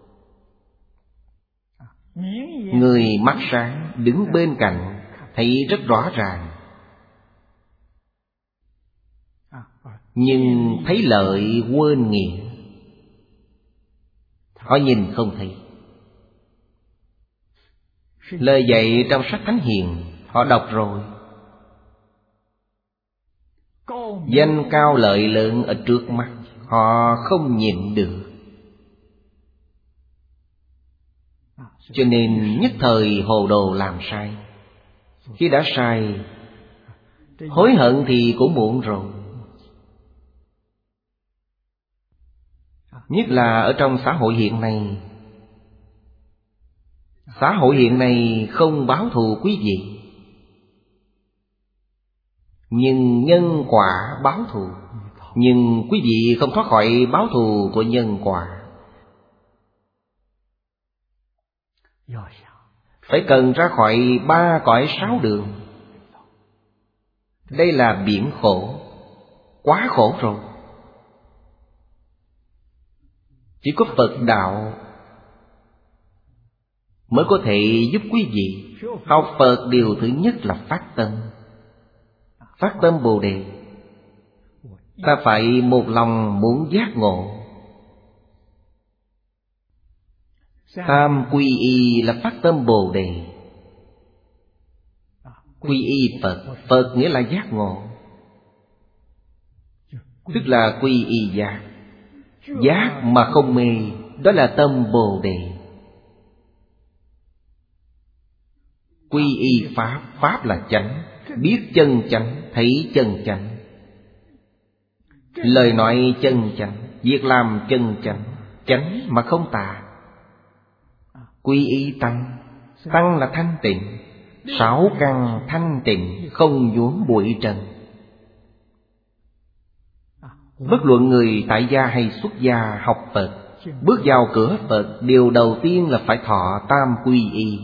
Người mắt sáng đứng bên cạnh thấy rất rõ ràng, nhưng thấy lợi quên nghĩa. Họ nhìn không thấy. Lời dạy trong sách Thánh Hiền họ đọc rồi. Danh cao lợi lớn ở trước mắt, họ không nhịn được. Cho nên nhất thời hồ đồ làm sai. Khi đã sai, hối hận thì cũng muộn rồi. Nhất là ở trong xã hội hiện nay. Xã hội hiện nay không báo thù quý vị, nhưng nhân quả báo thù. Nhưng quý vị không thoát khỏi báo thù của nhân quả. Phải cần ra khỏi ba cõi sáu đường. Đây là biển khổ, quá khổ rồi. Chỉ có Phật đạo mới có thể giúp quý vị. Học Phật điều thứ nhất là phát tâm. Phát tâm Bồ Đề. Ta phải một lòng muốn giác ngộ. Tam quy y là phát tâm Bồ Đề. Quy y Phật, Phật nghĩa là giác ngộ, tức là quy y giác. Giác mà không mê, đó là tâm Bồ Đề. Quy y Pháp, Pháp là chánh, biết chân chánh, thấy chân chánh. Lời nói chân chánh, việc làm chân chánh, chánh mà không tà. Quy y Tăng, Tăng là thanh tịnh, sáu căn thanh tịnh, không nhuốm bụi trần. Bất luận người tại gia hay xuất gia học Phật, bước vào cửa Phật, điều đầu tiên là phải thọ tam quy y.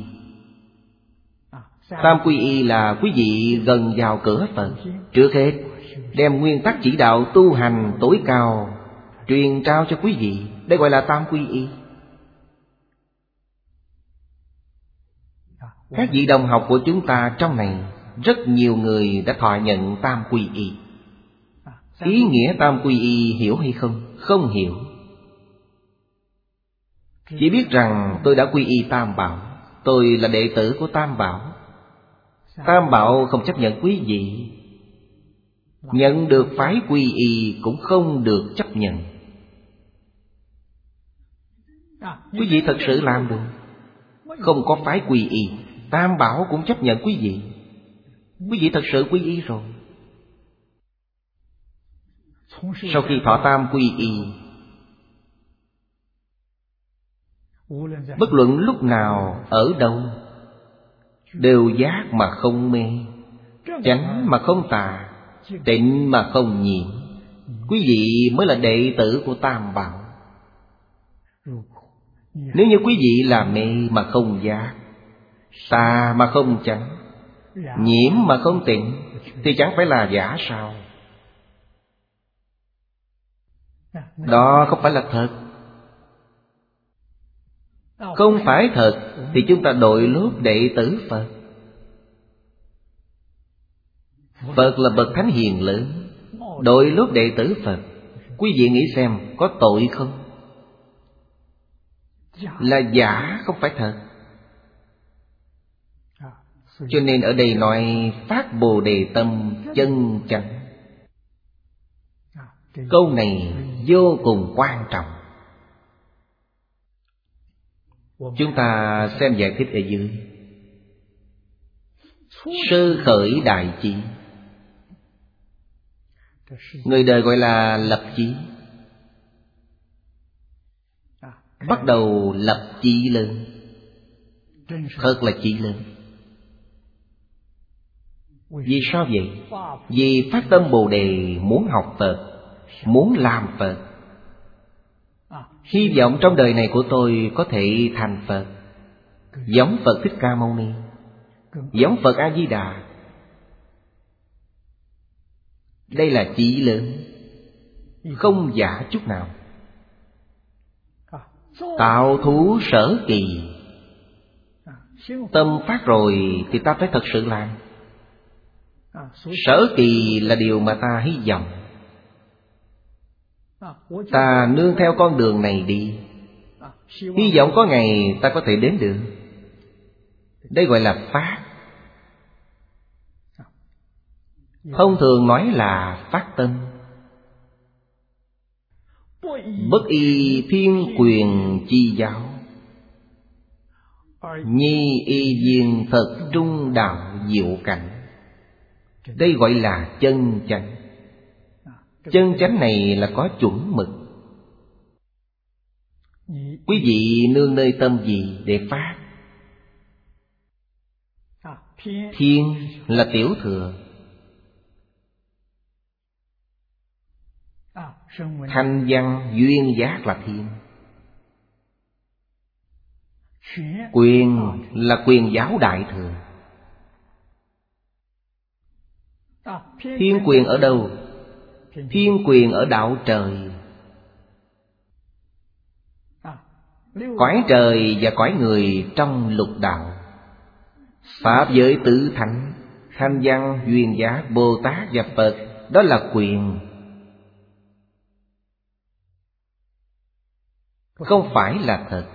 Tam quy y là quý vị gần vào cửa Phật, trước hết đem nguyên tắc chỉ đạo tu hành tối cao truyền trao cho quý vị. Đây gọi là tam quy y. Các vị đồng học của chúng ta trong này, rất nhiều người đã thọ nhận tam quy y. Ý nghĩa tam quy y hiểu hay không? Không hiểu. Chỉ biết rằng tôi đã quy y Tam Bảo, tôi là đệ tử của Tam Bảo. Tam Bảo không chấp nhận quý vị, nhận được phái quy y cũng không được chấp nhận. Quý vị thật sự làm được. Không có phái quy y, Tam Bảo cũng chấp nhận quý vị. Quý vị thật sự quy y rồi. Sau khi thọ tam quy y, bất luận lúc nào, ở đâu, đều giác mà không mê, chánh mà không tà, tịnh mà không nhiễm. Quý vị mới là đệ tử của Tam Bảo. Nếu như quý vị là mê mà không giác, tà mà không chánh, nhiễm mà không tịnh, thì chẳng phải là giả sao? Đó không phải là thật. Không phải thật thì chúng ta đội lốt đệ tử Phật. Phật là bậc thánh hiền lớn, đội lốt đệ tử Phật. Quý vị nghĩ xem có tội không? Là giả, không phải thật. Cho nên ở đây nói phát Bồ Đề tâm chân chánh. Câu này vô cùng quan trọng. Chúng ta xem giải thích ở dưới. Sơ khởi đại chí, người đời gọi là lập chí. bắt đầu lập chí lớn. Thật là chí lớn. Vì sao vậy? Vì phát tâm Bồ Đề muốn học Phật, muốn làm Phật. Hy vọng trong đời này của tôi có thể thành Phật, giống Phật Thích Ca Mâu Ni, giống Phật A Di Đà. Đây là chí lớn, không giả chút nào. Tạo thú sở kỳ. Tâm phát rồi thì ta phải thật sự làm. Sở kỳ là điều mà ta hy vọng. Ta nương theo con đường này đi, hy vọng có ngày ta có thể đến được. Đây gọi là phát. Thông thường nói là phát tâm. Bất y thiên quyền chi giáo, nhi y viên thật trung đạo diệu cảnh. Đây gọi là chân chánh. Chân chánh này là có chuẩn mực. Quý vị nương nơi tâm gì để phát? Thiên là tiểu thừa, thanh văn duyên giác là thiên. Quyền là quyền giáo đại thừa. Thiên quyền ở đâu? Thiên quyền ở đạo trời. Cõi trời và cõi người trong lục đạo. Pháp giới tứ thánh, thanh văn duyên giác, Bồ Tát và Phật, đó là quyền, không phải là thật.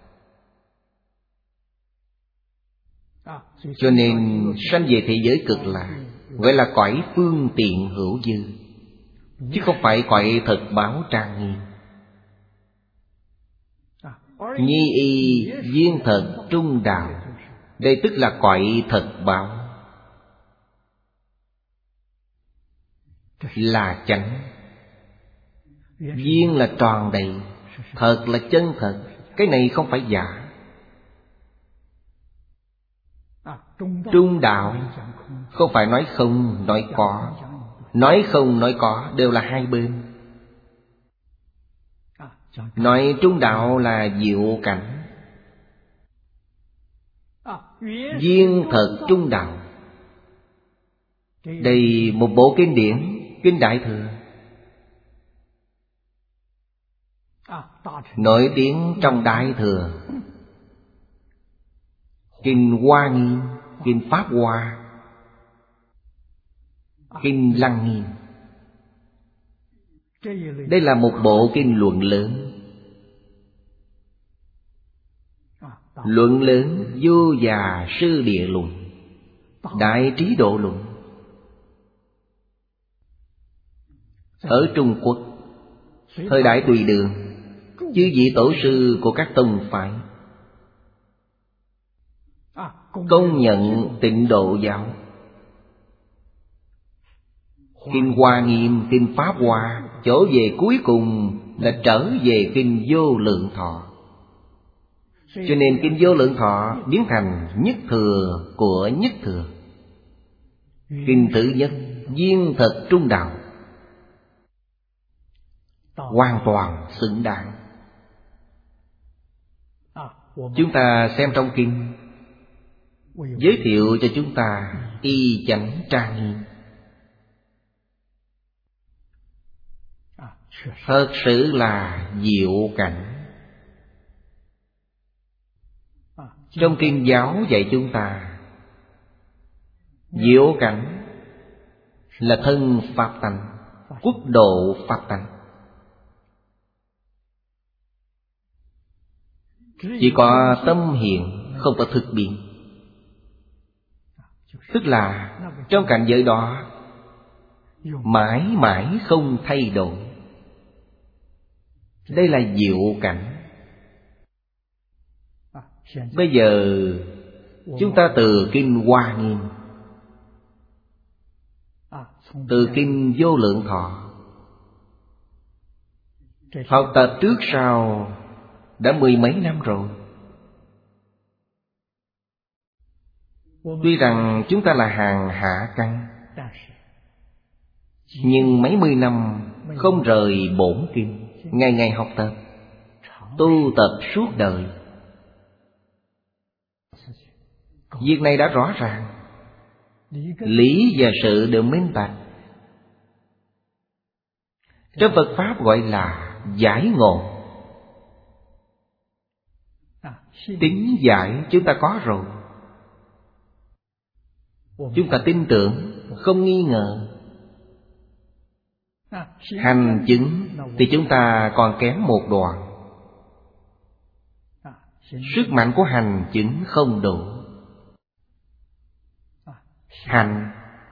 Cho nên sanh về thế giới cực lạc gọi là cõi phương tiện hữu dư, chứ không phải cõi thật báo trang nghiêm. Nhi y viên thật trung đạo, đây tức là cõi thật báo, là chánh. Viên là tròn đầy, thật là chân thật. Cái này không phải giả. Trung đạo không phải nói không, nói có. Nói không, nói có đều là hai bên. Nói trung đạo là diệu cảnh. Viên thật trung đạo. Đây một bộ kinh điển, Kinh Đại Thừa, nổi tiếng trong Đại Thừa. Kinh Hoa Nghiêm, Kinh Pháp Hoa, Kinh Lăng Nghiêm. Đây là một bộ kinh luận lớn. Luận lớn vô già sư địa luận, đại trí độ luận. Ở Trung Quốc, thời đại Tùy Đường, chư vị tổ sư của các tông phái công nhận Tịnh Độ giáo. Kinh Hoa Nghiêm, Kinh Pháp Hoa, chỗ về cuối cùng là trở về Kinh Vô Lượng Thọ. Cho nên Kinh Vô Lượng Thọ biến thành nhất thừa của nhất thừa. Kinh thứ nhất, viên thật trung đạo, hoàn toàn xứng đáng. Chúng ta xem trong kinh, giới thiệu cho chúng ta y chánh trang nghiêm. Thật sự là diệu cảnh. Trong kinh giáo dạy chúng ta, diệu cảnh là thân pháp tánh, quốc độ pháp tánh. Chỉ có tâm hiện, không có thực biến. Tức là trong cảnh giới đó mãi mãi không thay đổi. Đây là diệu cảnh. Bây giờ chúng ta từ Kinh Hoa Nghiêm, từ Kinh Vô Lượng Thọ, học tập trước sau đã mười mấy năm rồi. Tuy rằng chúng ta là hàng hạ căn, nhưng mấy mươi năm không rời bổn kinh, ngày ngày học tập, tu tập suốt đời. Việc này đã rõ ràng, lý và sự đều minh bạch. Trong Phật Pháp gọi là giải ngộ. Tính giải chúng ta có rồi, chúng ta tin tưởng, không nghi ngờ. Hành chứng thì chúng ta còn kém một đoạn. Sức mạnh của hành chứng không đủ. Hành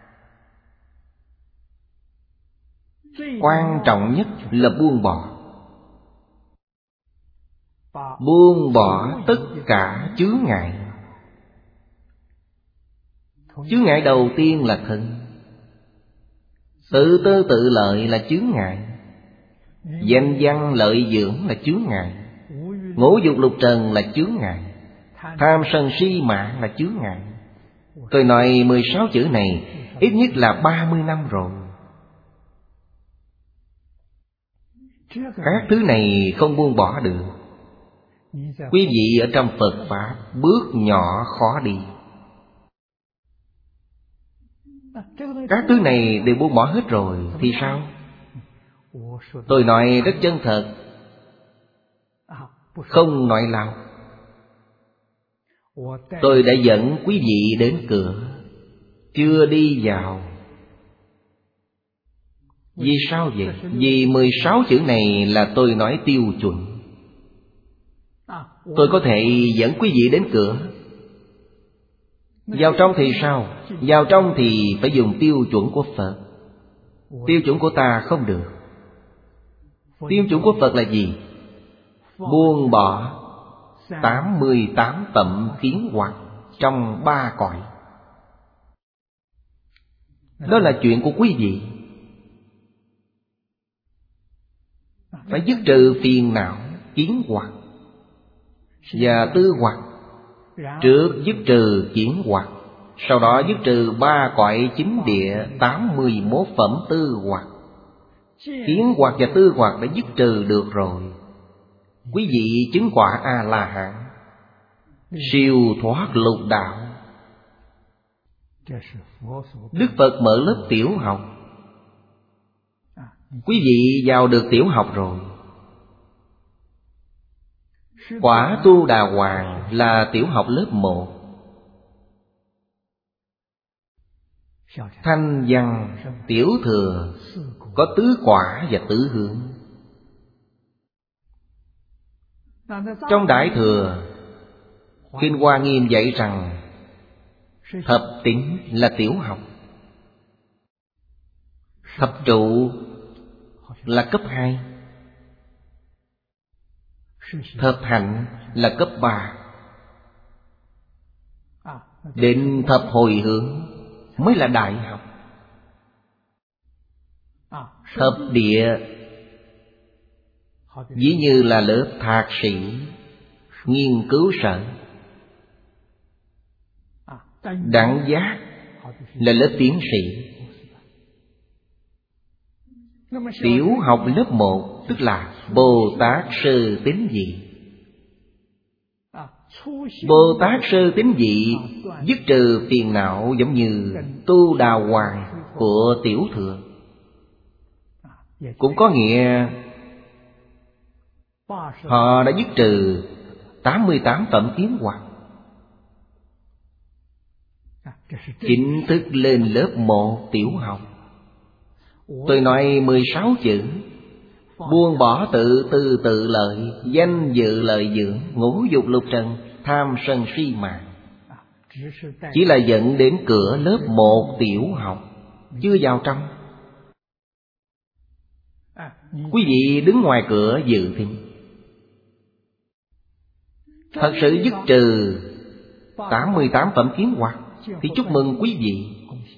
quan trọng nhất là buông bỏ. Buông bỏ tất cả chướng ngại. Chướng ngại đầu tiên là thân. Tự tư tự lợi là chướng ngại. Danh văn lợi dưỡng là chướng ngại. Ngũ dục lục trần là chướng ngại. Tham sân si mạng là chướng ngại. Tôi nói mười sáu chữ này ít nhất là ba mươi năm rồi. Các thứ này không buông bỏ được. Quý vị ở trong Phật Pháp bước nhỏ khó đi. Các thứ này đều buông bỏ hết rồi thì sao? Tôi nói rất chân thật, không nói láo. Tôi đã dẫn quý vị đến cửa, chưa đi vào. Vì sao vậy? Vì mười sáu chữ này là tôi nói tiêu chuẩn. Tôi có thể dẫn quý vị đến cửa. Vào trong thì sao? Vào trong thì phải dùng tiêu chuẩn của Phật. Tiêu chuẩn của ta không được. Tiêu chuẩn của Phật là gì? Buông bỏ tám mươi tám tậm kiến hoặc trong ba cõi. Đó là chuyện của quý vị. Phải dứt trừ phiền não, kiến hoặc và tư hoặc. Trước dứt trừ kiến hoặc, sau đó dứt trừ ba cõi chính địa tám mươi mốt phẩm tư hoặc. Kiến hoặc và tư hoặc đã dứt trừ được rồi. Quý vị chứng quả A-la-hán, siêu thoát lục đạo. Đức Phật mở lớp tiểu học. Quý vị vào được tiểu học rồi. Quả Tu Đà Hoàng là tiểu học lớp một. Thanh văn tiểu thừa có tứ quả và tứ hướng. Trong Đại Thừa, Kinh Hoa Nghiêm dạy rằng thập tính là tiểu học, thập trụ là cấp hai, thập hạnh là cấp ba, đến thập hồi hướng mới là đại học. Thập địa ví như là lớp thạc sĩ, nghiên cứu sở. Đẳng giác là lớp tiến sĩ. Tiểu học lớp một tức là Bồ Tát Sơ Tín Vị. Bồ Tát Sơ Tín Vị dứt trừ phiền não giống như Tu Đà Hoàng của tiểu thừa. Cũng có nghĩa họ đã dứt trừ tám mươi tám tậm kiến hoặc. Chính thức lên lớp một tiểu học. Tôi nói mười sáu chữ: buông bỏ tự tư tự lợi, danh dự lợi dưỡng, ngũ dục lục trần, tham sân si mạng. Chỉ là dẫn đến cửa lớp một tiểu học, chưa vào trong. Quý vị đứng ngoài cửa dự thi. Thật sự dứt trừ tám mươi tám tậm kiến hoặc thì chúc mừng quý vị.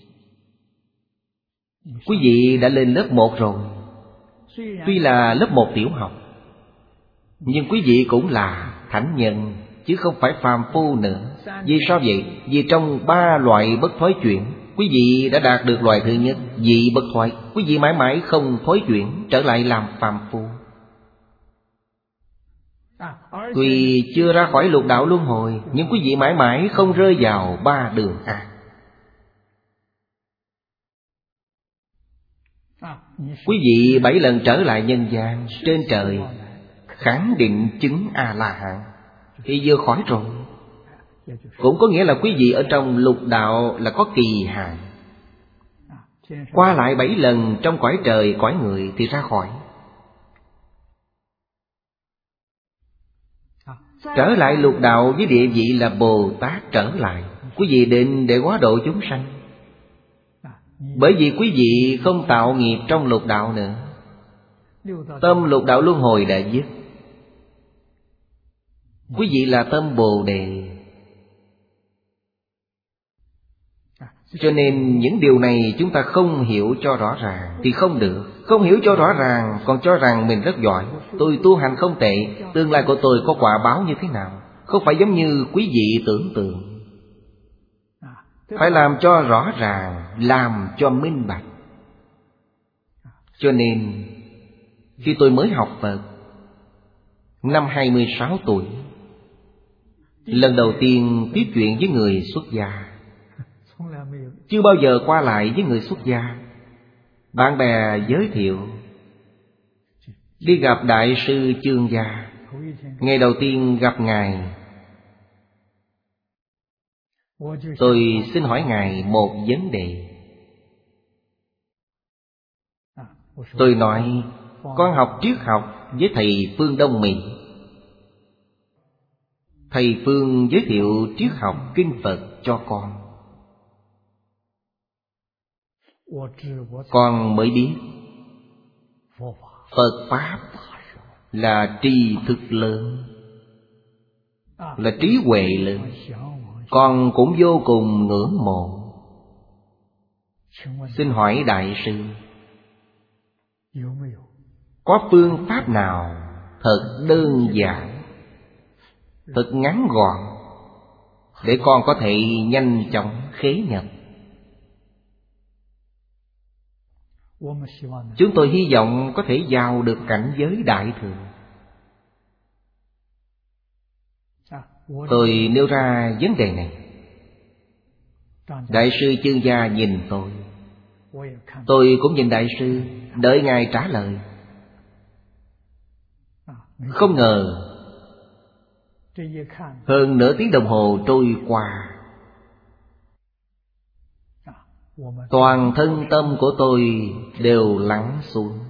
Quý vị đã lên lớp một rồi. Tuy là lớp một tiểu học, Nhưng quý vị cũng là thánh nhân, chứ không phải phàm phu nữa. Vì sao vậy? Vì trong ba loại bất thối chuyển, quý vị đã đạt được loại thứ nhất, vị bất thoái. Quý vị mãi mãi không thối chuyển, trở lại làm phàm phu. Tuy chưa ra khỏi lục đạo luân hồi, nhưng quý vị mãi mãi không rơi vào ba đường ác. Quý vị bảy lần trở lại nhân gian, trên trời khẳng định chứng A-la-hán thì vừa khỏi rồi. Cũng có nghĩa là quý vị ở trong lục đạo là có kỳ hạn. Qua lại bảy lần trong cõi trời cõi người thì ra khỏi. Trở lại lục đạo với địa vị là Bồ Tát trở lại. Quý vị định để hóa độ chúng sanh. Bởi vì quý vị không tạo nghiệp trong lục đạo nữa, tâm lục đạo luân hồi đã dứt. Quý vị là tâm Bồ Đề. Cho nên những điều này chúng ta không hiểu cho rõ ràng thì không được. Không hiểu cho rõ ràng còn cho rằng mình rất giỏi. Tôi tu hành không tệ, tương lai của tôi có quả báo như thế nào? Không phải giống như quý vị tưởng tượng. Phải làm cho rõ ràng, làm cho minh bạch. Cho nên khi tôi mới học Phật, năm hai mươi sáu tuổi, lần đầu tiên tiếp chuyện với người xuất gia. Chưa bao giờ qua lại với người xuất gia. Bạn bè giới thiệu, đi gặp Đại sư Chương Gia. Ngày đầu tiên gặp Ngài, tôi xin hỏi Ngài một vấn đề. Tôi nói, con học triết học với thầy Phương Đông Mỹ. Thầy Phương giới thiệu triết học kinh Phật cho con. Con mới biết Phật Pháp là tri thức lớn, là trí huệ lớn. Con cũng vô cùng ngưỡng mộ. Xin hỏi Đại sư, có phương pháp nào thật đơn giản, thật ngắn gọn để con có thể nhanh chóng khế nhập? Chúng tôi hy vọng có thể vào được cảnh giới đại thừa. Tôi nêu ra vấn đề này. Đại sư Chương Gia nhìn tôi, tôi cũng nhìn Đại sư, đợi Ngài trả lời. Không ngờ hơn nửa tiếng đồng hồ trôi qua, toàn thân tâm của tôi đều lắng xuống.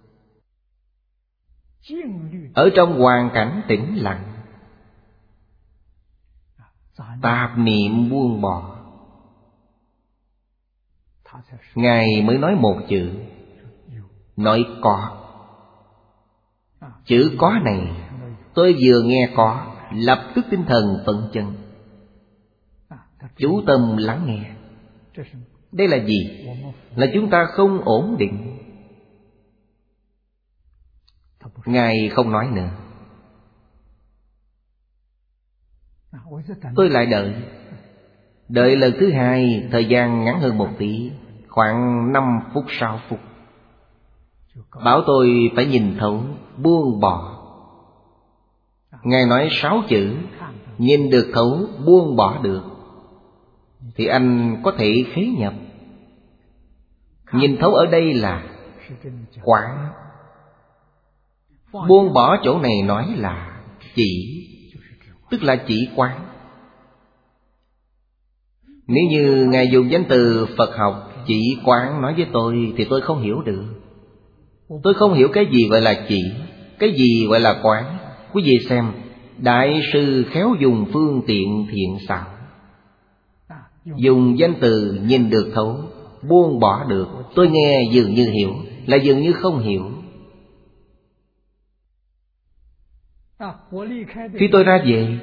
Ở trong hoàn cảnh tĩnh lặng, tạp niệm buông bỏ. Ngài mới nói một chữ, nói có. Chữ có này tôi vừa nghe có, lập tức tinh thần phấn chấn, chú tâm lắng nghe. Đây là gì? Là chúng ta không ổn định. Ngài không nói nữa. Tôi lại đợi. Đợi lần thứ hai, thời gian ngắn hơn một tí, khoảng năm phút sáu phút. Bảo tôi phải nhìn thấu, buông bỏ. Ngài nói sáu chữ, nhìn được thấu, buông bỏ được, thì anh có thể khế nhập. Nhìn thấu ở đây là quán. Buông bỏ chỗ này nói là chỉ, tức là chỉ quán. Nếu như Ngài dùng danh từ Phật học chỉ quán nói với tôi thì tôi không hiểu được. Tôi không hiểu cái gì gọi là chỉ, cái gì gọi là quán. Quý vị xem, Đại sư khéo dùng phương tiện thiện xảo, dùng danh từ nhìn được thấu, buông bỏ được. Tôi nghe dường như hiểu, là dường như không hiểu. Khi tôi ra về,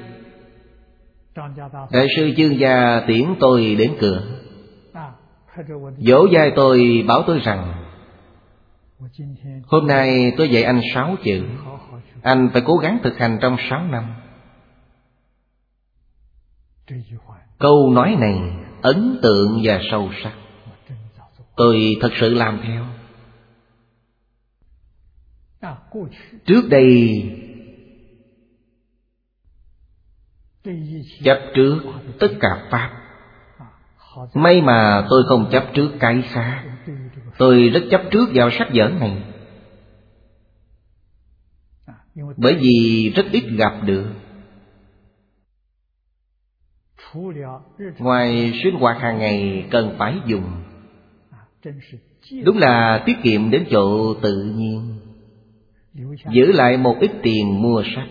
Đại sư Chương Gia tiễn tôi đến cửa, vỗ vai tôi bảo tôi rằng Hôm nay tôi dạy anh sáu chữ, anh phải cố gắng thực hành trong sáu năm. Câu nói này ấn tượng và sâu sắc. Tôi thật sự làm theo. Trước đây chấp trước tất cả pháp. May mà tôi không chấp trước cái khác. Tôi rất chấp trước vào sách vở này, bởi vì rất ít gặp được. Ngoài sinh hoạt hàng ngày cần phải dùng, đúng là tiết kiệm đến chỗ tự nhiên. Giữ lại một ít tiền mua sách.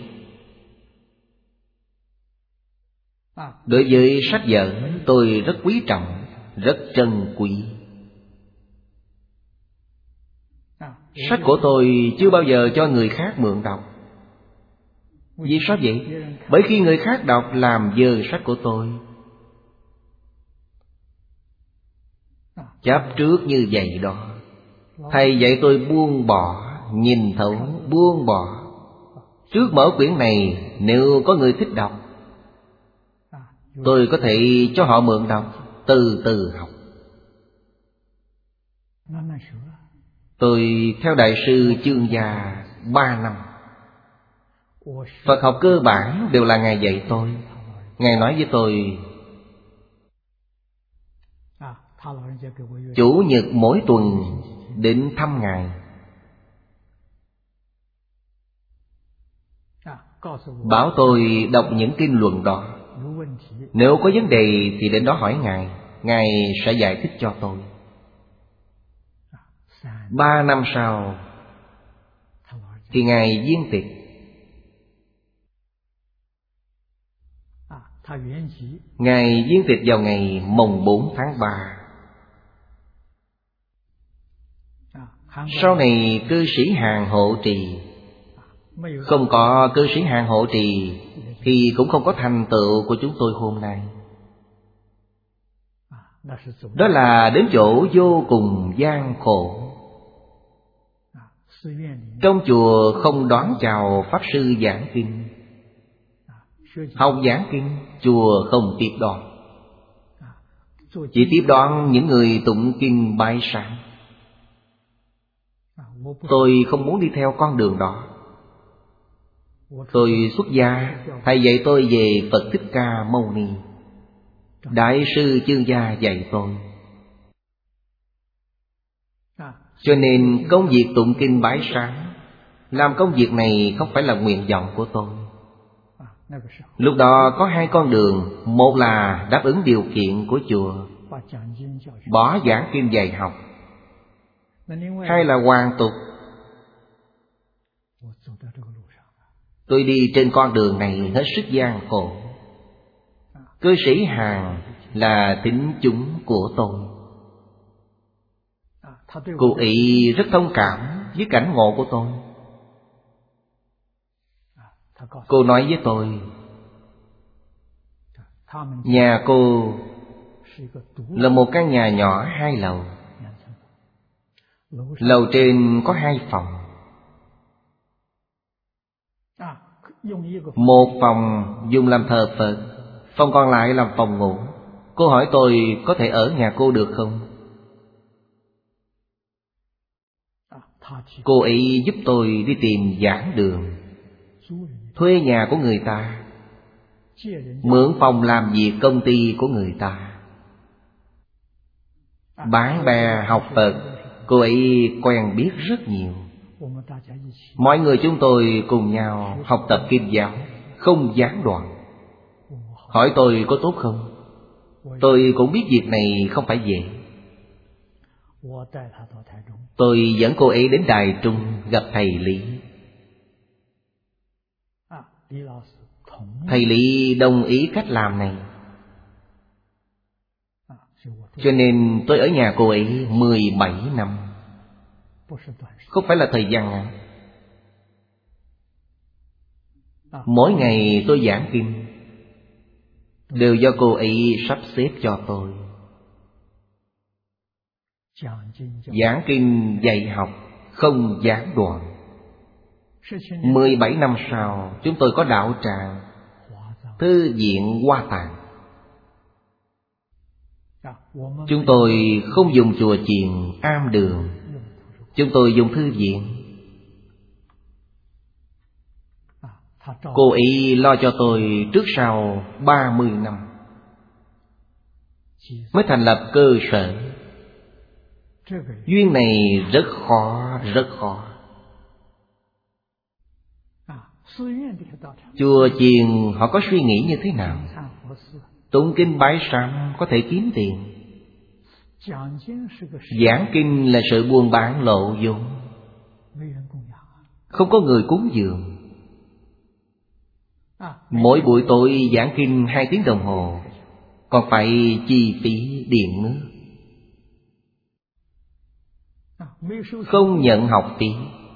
Đối với sách vở tôi rất quý trọng, rất trân quý. Sách của tôi chưa bao giờ cho người khác mượn đọc. Vì sao vậy? Bởi khi người khác đọc làm dơ sách của tôi. Chấp trước như vậy đó. Thầy dạy tôi buông bỏ, nhìn thấu, buông bỏ. Trước mở quyển này, nếu có người thích đọc, tôi có thể cho họ mượn đọc, từ từ học. Tôi theo Đại sư Chương Gia ba năm. Phật học cơ bản đều là Ngài dạy tôi. Ngài nói với tôi, Chủ nhật mỗi tuần đến thăm Ngài, bảo tôi đọc những kinh luận đó. Nếu có vấn đề thì đến đó hỏi Ngài, Ngài sẽ giải thích cho tôi. Ba năm sau thì Ngài viên tịch. Ngài viên tịch vào ngày mồng bốn tháng ba. Sau này cư sĩ Hàn hộ trì. Không có cư sĩ Hàn hộ trì thì cũng không có thành tựu của chúng tôi hôm nay. Đó là đến chỗ vô cùng gian khổ. Trong chùa không đón chào Pháp sư giảng kinh. Học giảng kinh, chùa không tiếp đón. Chỉ tiếp đón những người tụng kinh bái sám. Tôi không muốn đi theo con đường đó. Tôi xuất gia, thầy dạy tôi về Phật Thích Ca Mâu Ni. Đại sư Chương Gia dạy tôi. Cho nên công việc tụng kinh bái sám, làm công việc này không phải là nguyện vọng của tôi. Lúc đó có hai con đường. Một là đáp ứng điều kiện của chùa, bỏ giảng kinh dạy học. Hai là hoàn tục. Tôi đi trên con đường này hết sức gian khổ. Cư sĩ Hàn là tín chúng của tôi. Cô ấy rất thông cảm với cảnh ngộ của tôi. Cô nói với tôi, nhà cô là một căn nhà nhỏ hai lầu. Lầu trên có hai phòng. Một phòng dùng làm thờ Phật, phòng còn lại làm phòng ngủ. Cô hỏi tôi có thể ở nhà cô được không? Cô ấy giúp tôi đi tìm giảng đường, thuê nhà của người ta, mượn phòng làm việc công ty của người ta, bán bè học Phật. Cô ấy quen biết rất nhiều. Mọi người chúng tôi cùng nhau học tập kinh giáo, không gián đoạn. Hỏi tôi có tốt không? Tôi cũng biết việc này không phải dễ. Tôi dẫn cô ấy đến Đài Trung gặp thầy Lý. Thầy Lý đồng ý cách làm này. Cho nên tôi ở nhà cô ấy mười bảy năm. Không phải là thời gian ngắn. Mỗi ngày tôi giảng kinh đều do cô ấy sắp xếp cho tôi. Giảng kinh dạy học không gián đoạn. Mười bảy năm sau, chúng tôi có đạo tràng Thư viện Hoa Tạng. Chúng tôi không dùng chùa chiền am đường, chúng tôi dùng thư viện. Cô ấy lo cho tôi trước sau ba mươi năm mới thành lập cơ sở. Duyên này rất khó, rất khó. Chùa chiền họ có suy nghĩ như thế nào? Tụng kinh bái sám có thể kiếm tiền. Giảng kinh là sự buôn bán lộ vốn, không có người cúng dường. Mỗi buổi tối giảng kinh hai tiếng đồng hồ, còn phải chi phí điện nước. Không nhận học phí.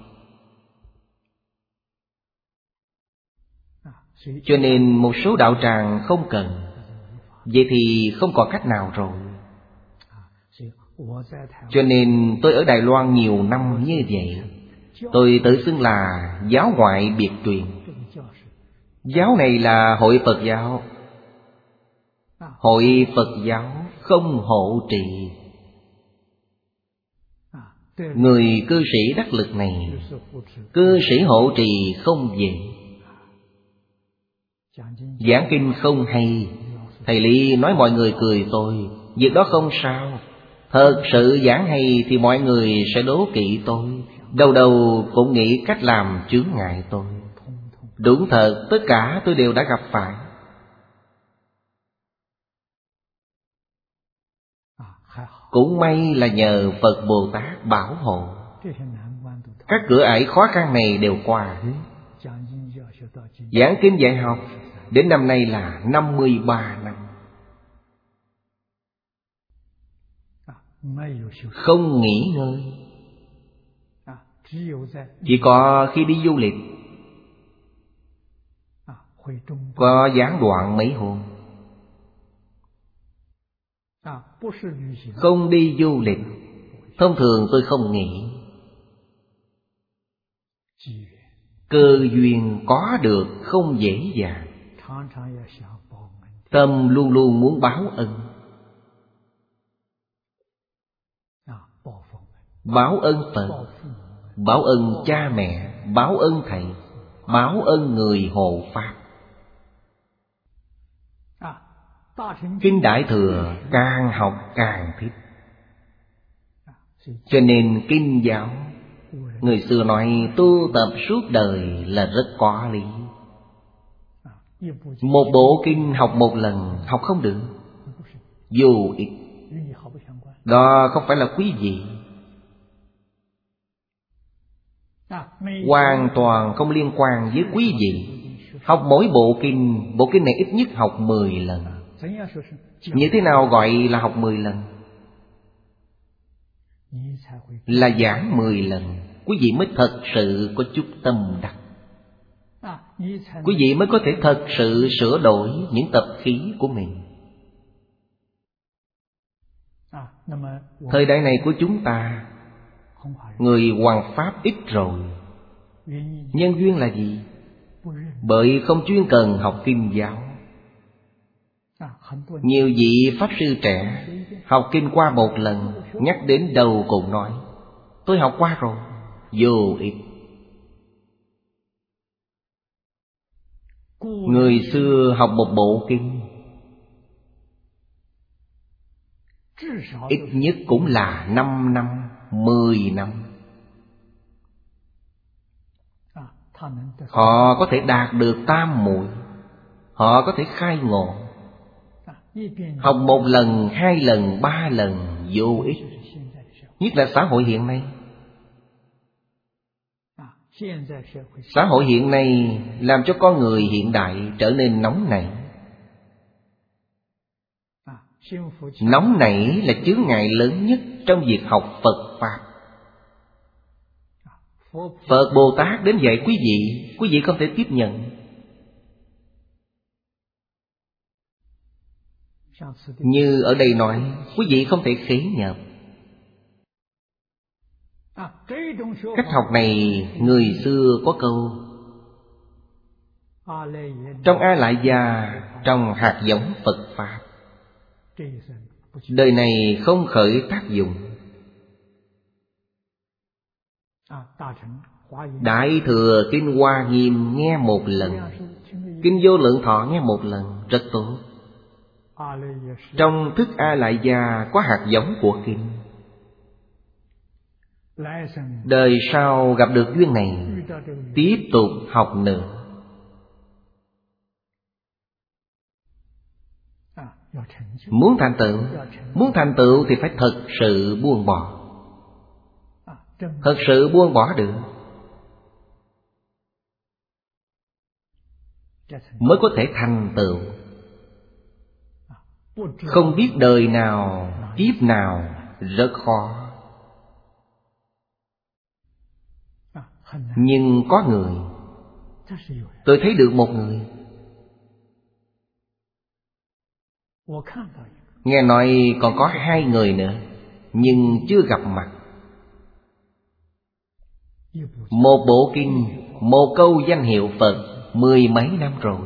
Cho nên một số đạo tràng không cần. Vậy thì không còn cách nào rồi. Cho nên tôi ở Đài Loan nhiều năm như vậy. Tôi tự xưng là giáo ngoại biệt truyền. Giáo này là hội Phật giáo. Hội Phật giáo không hộ trì. Người cư sĩ đắc lực này, cư sĩ hộ trì không dễ. Giảng kinh không hay, thầy Lý nói mọi người cười tôi. Việc đó không sao. Thật sự giảng hay thì mọi người sẽ đố kỵ tôi, đầu đầu cũng nghĩ cách làm chướng ngại tôi. Đúng thật, tất cả tôi đều đã gặp phải. Cũng may là nhờ Phật Bồ Tát bảo hộ, các cửa ải khó khăn này đều qua hết. Giảng kinh dạy học đến năm nay là năm mươi ba năm. Không nghỉ ngơi. Chỉ có khi đi du lịch có gián đoạn mấy hôm. Không đi du lịch, thông thường tôi không nghỉ. Cơ duyên có được không dễ dàng. Tâm luôn luôn muốn báo ân. Báo ân Phật, báo ân cha mẹ, báo ân thầy, báo ân người hộ pháp. Kinh Đại Thừa càng học càng thích. Cho nên kinh giáo, người xưa nói tu tập suốt đời là rất có lý. Một bộ kinh học một lần học không được, vô ích. Đó không phải là quý vị. Hoàn toàn không liên quan với quý vị. Học mỗi bộ kinh, bộ kinh này ít nhất học mười lần. Như thế nào gọi là học mười lần? Là giảng mười lần, quý vị mới thật sự có chút tâm đắc. Quý vị mới có thể thật sự sửa đổi những tập khí của mình. Thời đại này của chúng ta, người hoàng pháp ít rồi. Nhân duyên là gì? Bởi không chuyên cần học kinh giáo. Nhiều vị pháp sư trẻ học kinh qua một lần, nhắc đến đầu cùng nói tôi học qua rồi, vô ích. Người xưa học một bộ kinh ít nhất cũng là năm năm, mười năm. Họ có thể đạt được tam muội, họ có thể khai ngộ. Học một lần, hai lần, ba lần vô ích. Nhất là xã hội hiện nay. Xã hội hiện nay làm cho con người hiện đại trở nên nóng nảy. Nóng nảy là chướng ngại lớn nhất trong việc học Phật Pháp. Phật Bồ Tát đến dạy quý vị, quý vị không thể tiếp nhận. Như ở đây nói, quý vị không thể khế nhập. Cách học này người xưa có câu: trong A Lại Gia, trong hạt giống Phật Pháp, đời này không khởi tác dụng. Đại Thừa Kinh Hoa Nghiêm nghe một lần, Kinh Vô Lượng Thọ nghe một lần, rất tốt. Trong thức A Lại Gia có hạt giống của kinh. Đời sau gặp được duyên này, tiếp tục học nữa. Muốn thành tựu, muốn thành tựu thì phải thật sự buông bỏ. Thật sự buông bỏ được, mới có thể thành tựu. Không biết đời nào, kiếp nào, rất khó. Nhưng có người, tôi thấy được một người, nghe nói còn có hai người nữa, nhưng chưa gặp mặt. Một bộ kinh, một câu danh hiệu Phật mười mấy năm rồi,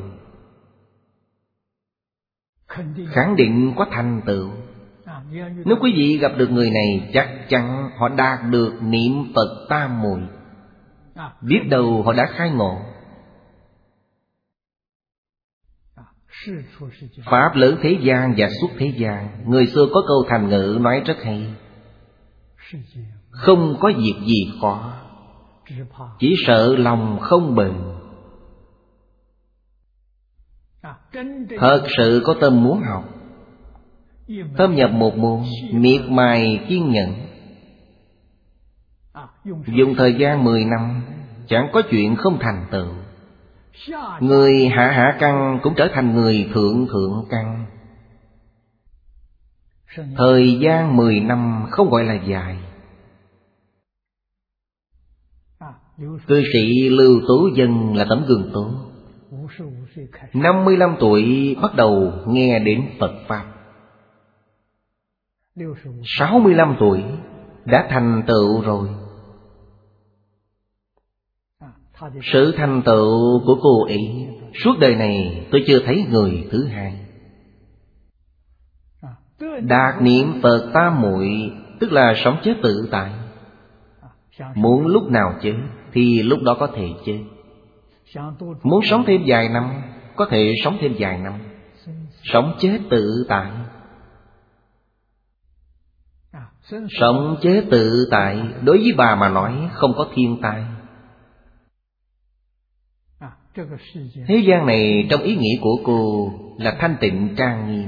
khẳng định có thành tựu. Nếu quý vị gặp được người này, chắc chắn họ đạt được niệm Phật tam muội. Biết đâu họ đã khai ngộ. Pháp lớn thế gian và suốt thế gian, người xưa có câu thành ngữ nói rất hay: không có việc gì khó, chỉ sợ lòng không bền. Thật sự có tâm muốn học, thâm nhập một môn, miệt mài kiên nhẫn, dùng thời gian mười năm, chẳng có chuyện không thành tựu. Người hạ hạ căn cũng trở thành người thượng thượng căn. Thời gian mười năm không gọi là dài. Cư sĩ Lưu Tố Dân là tấm gương tốt. Năm mươi lăm tuổi bắt đầu nghe đến Phật Pháp. Sáu mươi lăm tuổi đã thành tựu rồi. Sự thành tựu của cô ấy, suốt đời này tôi chưa thấy người thứ hai. Đạt niệm Phật tam muội, tức là sống chết tự tại. Muốn lúc nào chết thì lúc đó có thể chết. Muốn sống thêm vài năm, có thể sống thêm vài năm. Sống chết tự tại. Sống chết tự tại đối với bà mà nói không có thiên tai. Thế gian này trong ý nghĩa của cô là thanh tịnh trang nghiêm.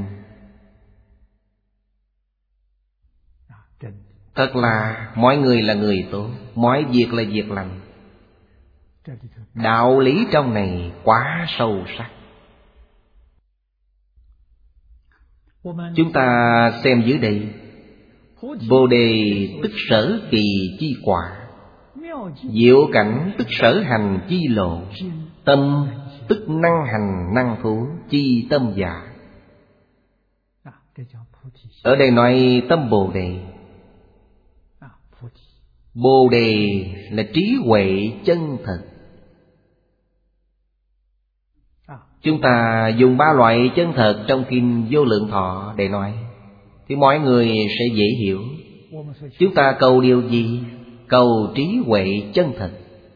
Thật là mọi người là người tốt, mọi việc là việc lành. Đạo lý trong này quá sâu sắc. Chúng ta xem dưới đây: Bồ đề tức sở kỳ chi quả, diệu cảnh tức sở hành chi lộ, tâm tức năng hành năng thú chi tâm giả. Ở đây nói tâm Bồ đề. Bồ đề là trí huệ chân thật. Chúng ta dùng ba loại chân thật trong Kinh Vô Lượng Thọ để nói, thì mọi người sẽ dễ hiểu. Chúng ta cầu điều gì? Cầu trí huệ chân thật.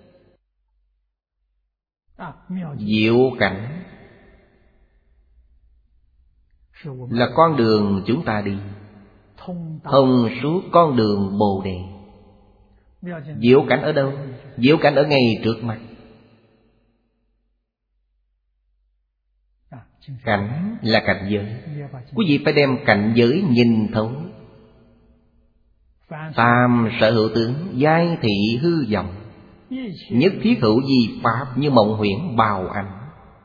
Diệu cảnh là con đường chúng ta đi, thông suốt con đường Bồ đề. Diệu cảnh ở đâu? Diệu cảnh ở ngay trước mặt. Cảnh là cảnh giới. Quý vị phải đem cảnh giới nhìn thấu. Tam sở hữu tướng, giai thị hư vọng, nhất thiết hữu di pháp, như mộng huyễn bào ảnh.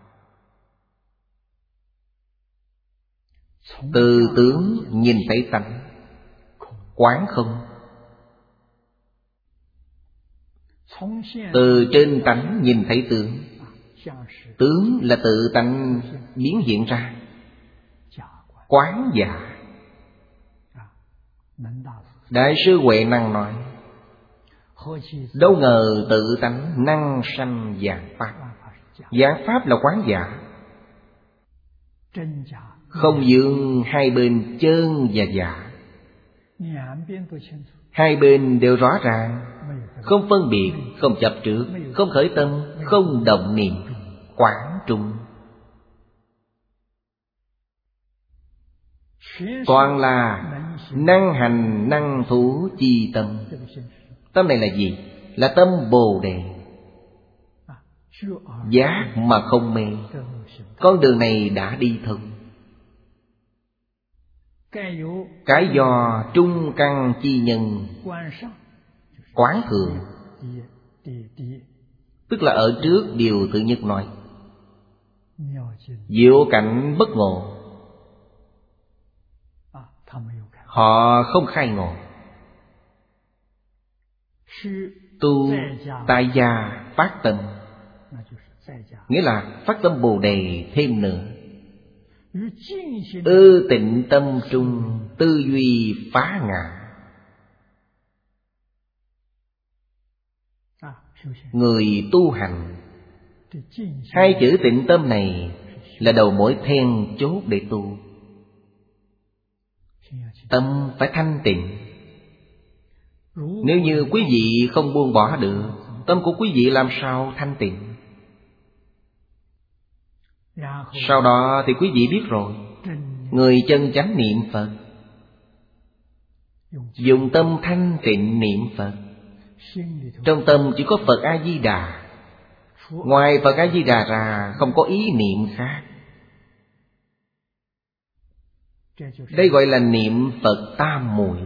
Từ tướng nhìn thấy tánh, quán không. Từ trên tánh nhìn thấy tướng. Tướng là tự tánh biến hiện ra. Quán giả. Đại sư Huệ Năng nói: Đâu ngờ tự tánh năng sanh vạn pháp. Vạn pháp là quán giả, không vướng hai bên chân và giả. Hai bên đều rõ ràng, không phân biệt, không chấp trước, không khởi tâm, không động niệm, quán trung. Toàn là năng hành năng thủ chi tâm. Tâm này là gì? Là tâm Bồ Đề. Giác mà không mê. Con đường này đã đi thông. Cái do trung căn chi nhân quán thượng, tức là ở trước điều thứ nhất nói. Diệu cảnh bất ngộ, họ không khai ngộ. Tu tại gia phát tâm, nghĩa là phát tâm Bồ Đề thêm nữa. Ư tịnh tâm trung, tư duy phá ngã. Người tu hành, hai chữ tịnh tâm này là đầu mối then chốt để tu. Tâm phải thanh tịnh. Nếu như quý vị không buông bỏ được, tâm của quý vị làm sao thanh tịnh? Sau đó thì quý vị biết rồi, người chân chánh niệm Phật, dùng tâm thanh tịnh niệm Phật. Trong tâm chỉ có Phật A-di-đà, ngoài Phật A-di-đà ra không có ý niệm khác. Đây gọi là niệm Phật tam muội,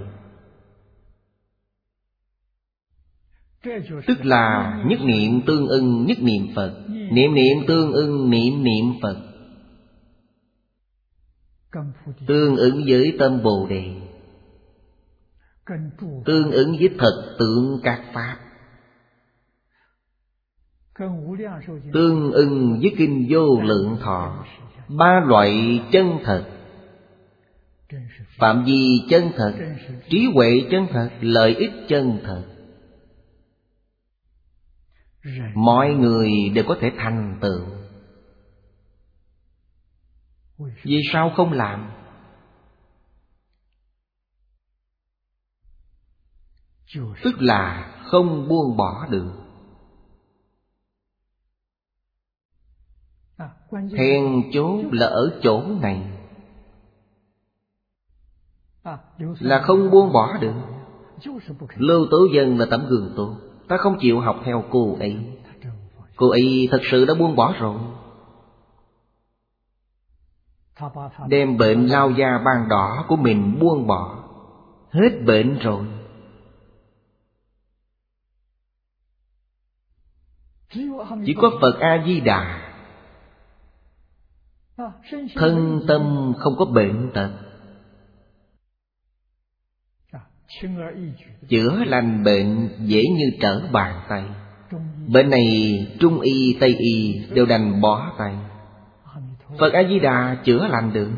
tức là nhất niệm tương ưng nhất niệm Phật, niệm niệm tương ưng niệm niệm Phật, tương ứng với tâm Bồ Đề, tương ứng với thật tượng các pháp, tương ưng với kinh Vô Lượng Thọ. Ba loại chân thật: phạm vi chân thật, trí huệ chân thật, lợi ích chân thật. Mọi người đều có thể thành tựu. Vì sao không làm? Tức là không buông bỏ được. Then chốt là ở chỗ này, là không buông bỏ được. Lưu Tố Dân là tấm gương tốt. Ta không chịu học theo cô ấy. Cô ấy thật sự đã buông bỏ rồi. Đem bệnh lao da ban đỏ của mình buông bỏ, hết bệnh rồi. Chỉ có Phật A-di-đà, thân tâm không có bệnh tật, chữa lành bệnh dễ như trở bàn tay. Bệnh này Trung y Tây y đều đành bỏ tay. Phật A-di-đà chữa lành được.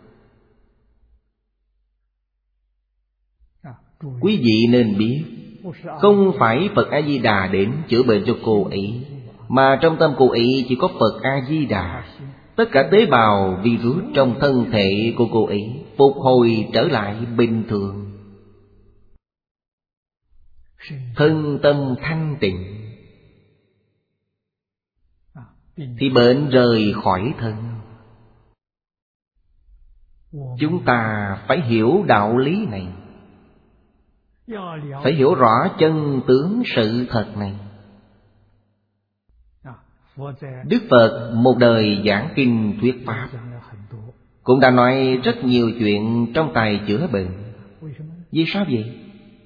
Quý vị nên biết, không phải Phật A-di-đà đến chữa bệnh cho cô ấy, mà trong tâm cô ấy chỉ có Phật A-di-đà. Tất cả tế bào virus trong thân thể của cô ấy phục hồi trở lại bình thường. Thân tâm thanh tịnh thì bệnh rời khỏi thân. Chúng ta phải hiểu đạo lý này, phải hiểu rõ chân tướng sự thật này. Đức Phật một đời giảng kinh thuyết pháp, cũng đã nói rất nhiều chuyện trong tài chữa bệnh. Vì sao vậy?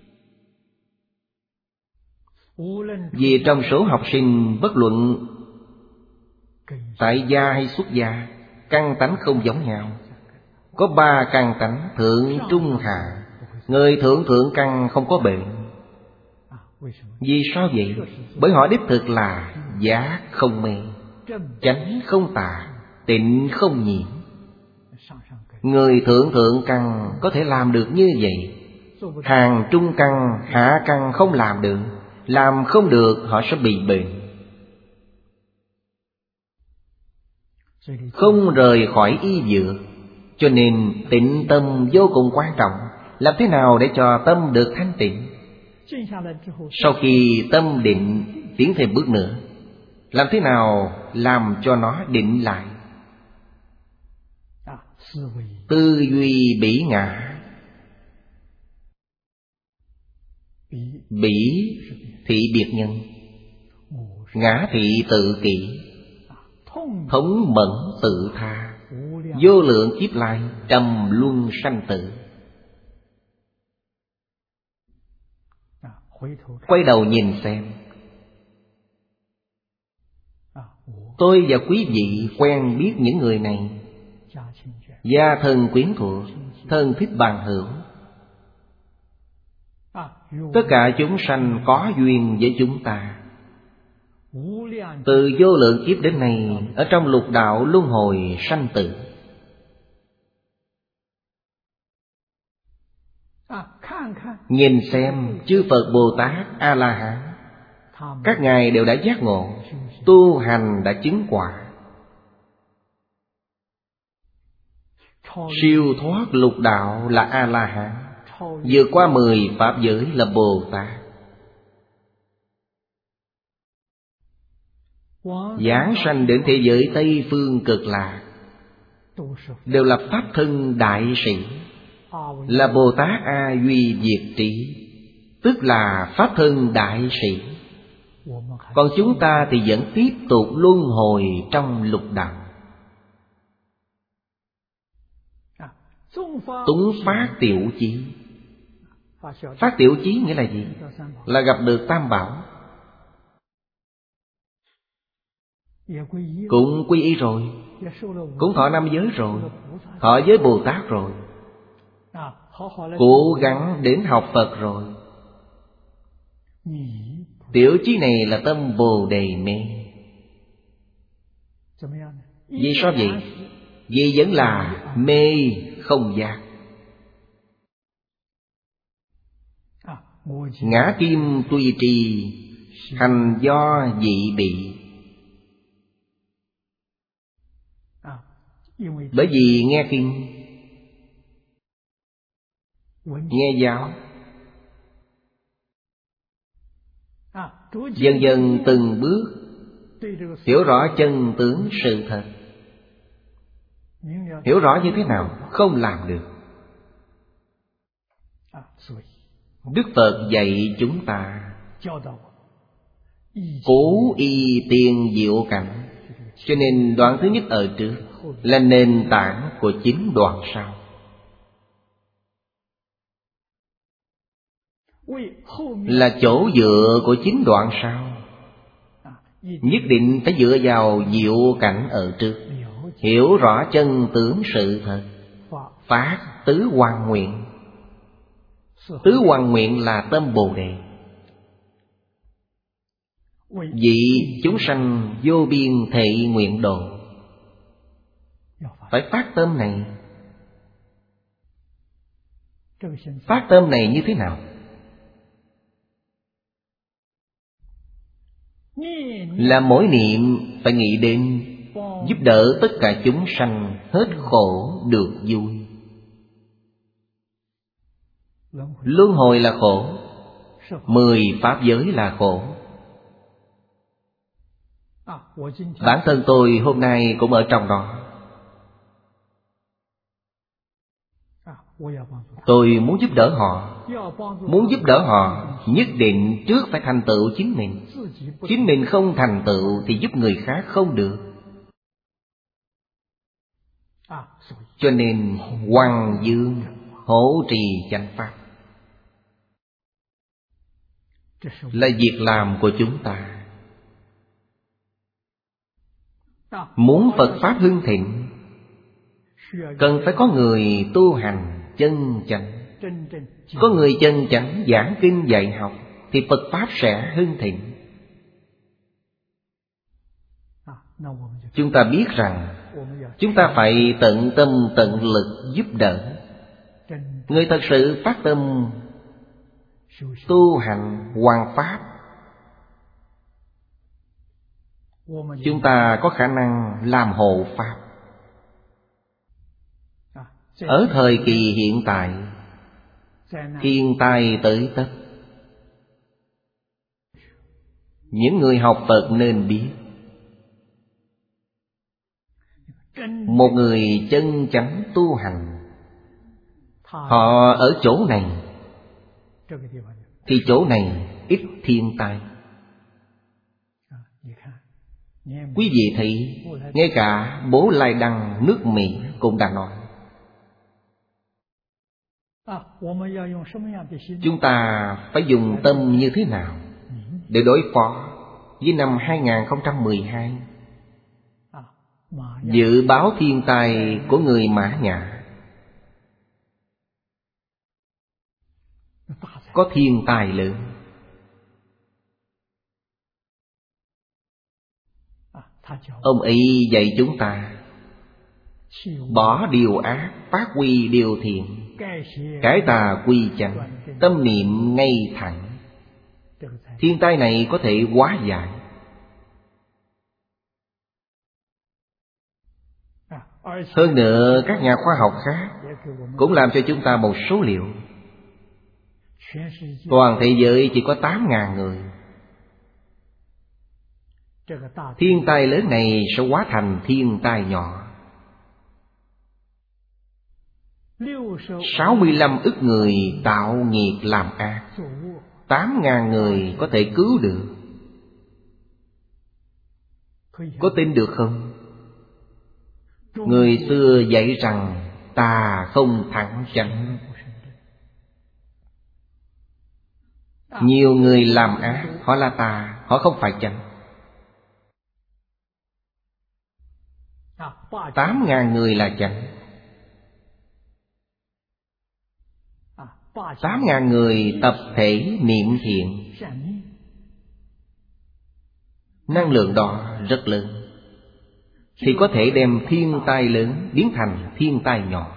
Vì trong số học sinh, bất luận tại gia hay xuất gia, căn tánh không giống nhau. Có ba căn tánh thượng trung hạ. Người thượng thượng căn không có bệnh. Vì sao vậy? Bởi họ đích thực là giác không mê, chánh không tà, tịnh không nhiễm. Người thượng thượng căn có thể làm được như vậy. Hàng trung căn, hạ căn không làm được. làm không được họ sẽ bị bệnh. Không rời khỏi y dược. Cho nên tịnh tâm vô cùng quan trọng. Làm thế nào để cho tâm được thanh tịnh? Sau khi tâm định tiến thêm bước nữa, làm thế nào làm cho nó định lại? Tư duy bỉ ngã. Bỉ thị biệt nhân, ngã thị tự kỷ, thống mẫn tự tha, vô lượng kiếp lai trầm luân sanh tử. Quay đầu nhìn xem, tôi và quý vị quen biết những người này, gia thân quyến thuộc, thân thích bằng hữu. Tất cả chúng sanh có duyên với chúng ta. Từ vô lượng kiếp đến nay, ở trong lục đạo luân hồi sanh tử. Nhìn xem chư Phật Bồ Tát A La Hán, các ngài đều đã giác ngộ, tu hành đã chứng quả, siêu thoát lục đạo là A La Hán, vượt qua mười pháp giới là Bồ Tát. Giáng sanh đến thế giới Tây Phương Cực Lạc đều là pháp thân đại sĩ, là Bồ Tát A Duy Diệt Trí, tức là pháp thân đại sĩ. Còn chúng ta thì vẫn tiếp tục luân hồi trong lục đạo. Túng phát tiểu chí. Phát tiểu chí nghĩa là gì? Là gặp được Tam Bảo, cũng quy y rồi, cũng thọ năm giới rồi, thọ giới Bồ Tát rồi, cố gắng đến học Phật rồi. Tiểu chí này là tâm Bồ Đề mê. Vì sao vậy? Vì vẫn là mê không giác. Ngã kim tuy trì, hành do dị bị. Bởi vì nghe kinh, nghe giáo, dần dần từng bước hiểu rõ chân tướng sự thật. Hiểu rõ như thế nào? Không làm được. Đức Phật dạy chúng ta cố y tiên diệu cảnh. Cho nên đoạn thứ nhất ở trước là nền tảng của chính đoạn sau. Là chỗ dựa của chính đoạn sau. Nhất định phải dựa vào diệu cảnh ở trước, hiểu rõ chân tướng sự thật, phát tứ hoằng nguyện. Tứ hoằng nguyện là tâm Bồ Đề. Vì chúng sanh vô biên thệ nguyện độ. Phải phát tâm này. Phát tâm này như thế nào? Là mỗi niệm phải nghĩ đến giúp đỡ tất cả chúng sanh hết khổ được vui. Luân hồi là khổ, mười pháp giới là khổ. Bản thân tôi hôm nay cũng ở trong đó. Tôi muốn giúp đỡ họ. Muốn giúp đỡ họ, nhất định trước phải thành tựu chính mình. Chính mình không thành tựu thì giúp người khác không được. Cho nên Hoàng Dương hỗ trì chánh pháp là việc làm của chúng ta. Muốn Phật Pháp hưng thịnh, cần phải có người tu hành chân chánh. Có người chân chánh giảng kinh dạy học thì Phật Pháp sẽ hưng thịnh. Chúng ta biết rằng chúng ta phải tận tâm tận lực giúp đỡ. Người thật sự phát tâm tu hành hoằng pháp chúng ta có khả năng làm hộ pháp. Ở thời kỳ hiện tại, thiên tai tới tất, những người học Phật nên biết, một người chân chánh tu hành, họ ở chỗ này thì chỗ này ít thiên tai. Quý vị thấy, ngay cả Bố Lai Đăng nước Mỹ cũng đã nói, chúng ta phải dùng tâm như thế nào để đối phó với năm hai không một hai, dự báo thiên tai của người Mã Nhã. Có thiên tai lớn. Ông ấy dạy chúng ta bỏ điều ác, phát huy điều thiện, cải tà quy chánh, tâm niệm ngay thẳng. Thiên tai này có thể hóa giải. Hơn nữa, các nhà khoa học khác cũng làm cho chúng ta một số liệu. Toàn thế giới chỉ có tám ngàn người. Thiên tai lớn này sẽ hóa thành thiên tai nhỏ. Sáu mươi lăm ức người tạo nghiệp làm ác, tám ngàn người có thể cứu được. Có tin được không? Người xưa dạy rằng tà không thẳng chánh. Nhiều người làm ác, họ là tà, họ không phải chánh. Tám ngàn người là chánh. Tám ngàn người tập thể niệm thiện, năng lượng đó rất lớn, thì có thể đem thiên tai lớn biến thành thiên tai nhỏ.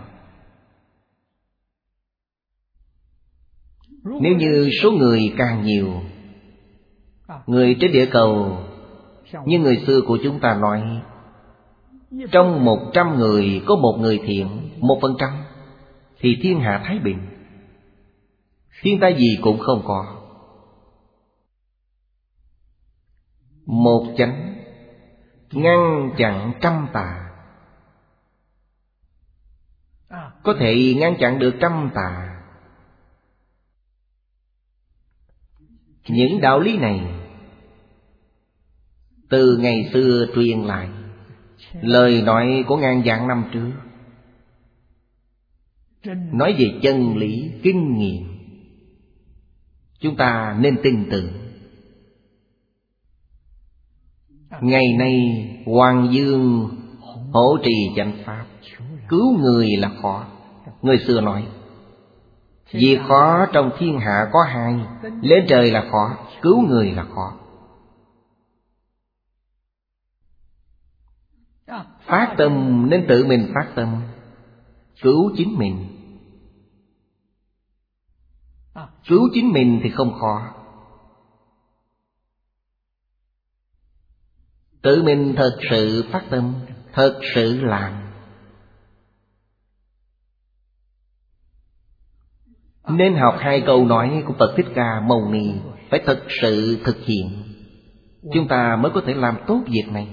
Nếu như số người càng nhiều, người trên địa cầu, như người xưa của chúng ta nói, trong một trăm người có một người thiện, một phần trăm, thì thiên hạ thái bình, thiên tai gì cũng không có. Một chánh ngăn chặn trăm tà, có thể ngăn chặn được trăm tà. Những đạo lý này từ ngày xưa truyền lại, lời nói của ngàn vạn năm trước, nói về chân lý, kinh nghiệm, chúng ta nên tin tưởng. Ngày nay Hoàng Dương hộ trì chánh pháp, cứu người là khó. Người xưa nói, việc khó trong thiên hạ có hai, lên trời là khó, cứu người là khó. Phát tâm nên tự mình phát tâm, cứu chính mình. Cứu chính mình thì không khó. Tự mình thật sự phát tâm, thật sự làm. Nên học hai câu nói của Phật Thích Ca Mâu Ni, phải thật sự thực hiện, chúng ta mới có thể làm tốt việc này.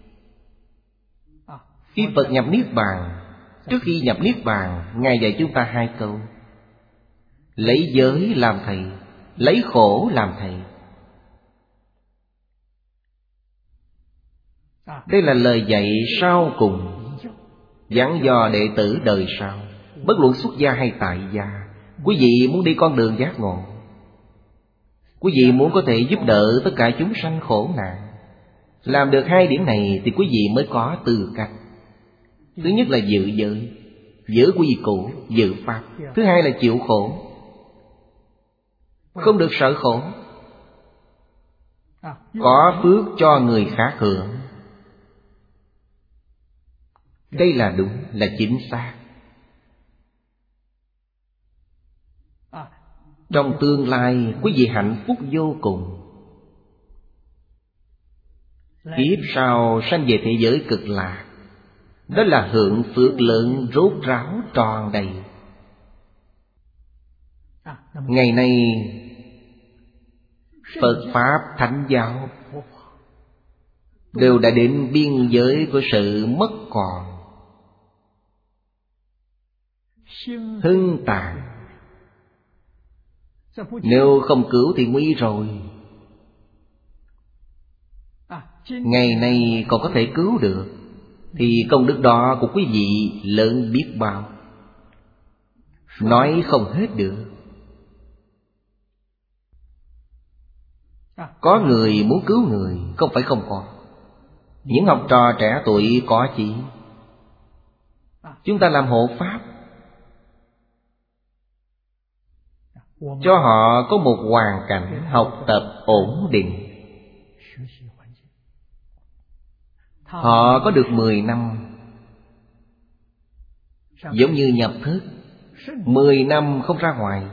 Khi Phật nhập Niết Bàn, trước khi nhập Niết Bàn, Ngài dạy chúng ta hai câu: lấy giới làm thầy, lấy khổ làm thầy. Đây là lời dạy sau cùng, dặn dò đệ tử đời sau. Bất luận xuất gia hay tại gia, quý vị muốn đi con đường giác ngộ, quý vị muốn có thể giúp đỡ tất cả chúng sanh khổ nạn, làm được hai điểm này thì quý vị mới có tư cách. Thứ nhất là giữ giới, giữ quy củ, giữ pháp. Thứ hai là chịu khổ, không được sợ khổ, có phước cho người khác hưởng. Đây là đúng, là chính xác. Trong tương lai quý vị hạnh phúc vô cùng. kiếp sau sanh về thế giới cực lạc. Đó là hưởng phước lớn rốt ráo tròn đầy. Ngày nay Phật Pháp Thánh Giáo đều đã đến biên giới của sự mất còn, hưng tàn. Nếu không cứu thì nguy rồi. Ngày nay còn có thể cứu được thì công đức đó của quý vị lớn biết bao, nói không hết được. Có người muốn cứu người, không phải không có. Những học trò trẻ tuổi có chỉ. Chúng ta làm hộ pháp, cho họ có một hoàn cảnh học tập ổn định. Họ có được mười năm, giống như nhập thức, mười năm không ra ngoài.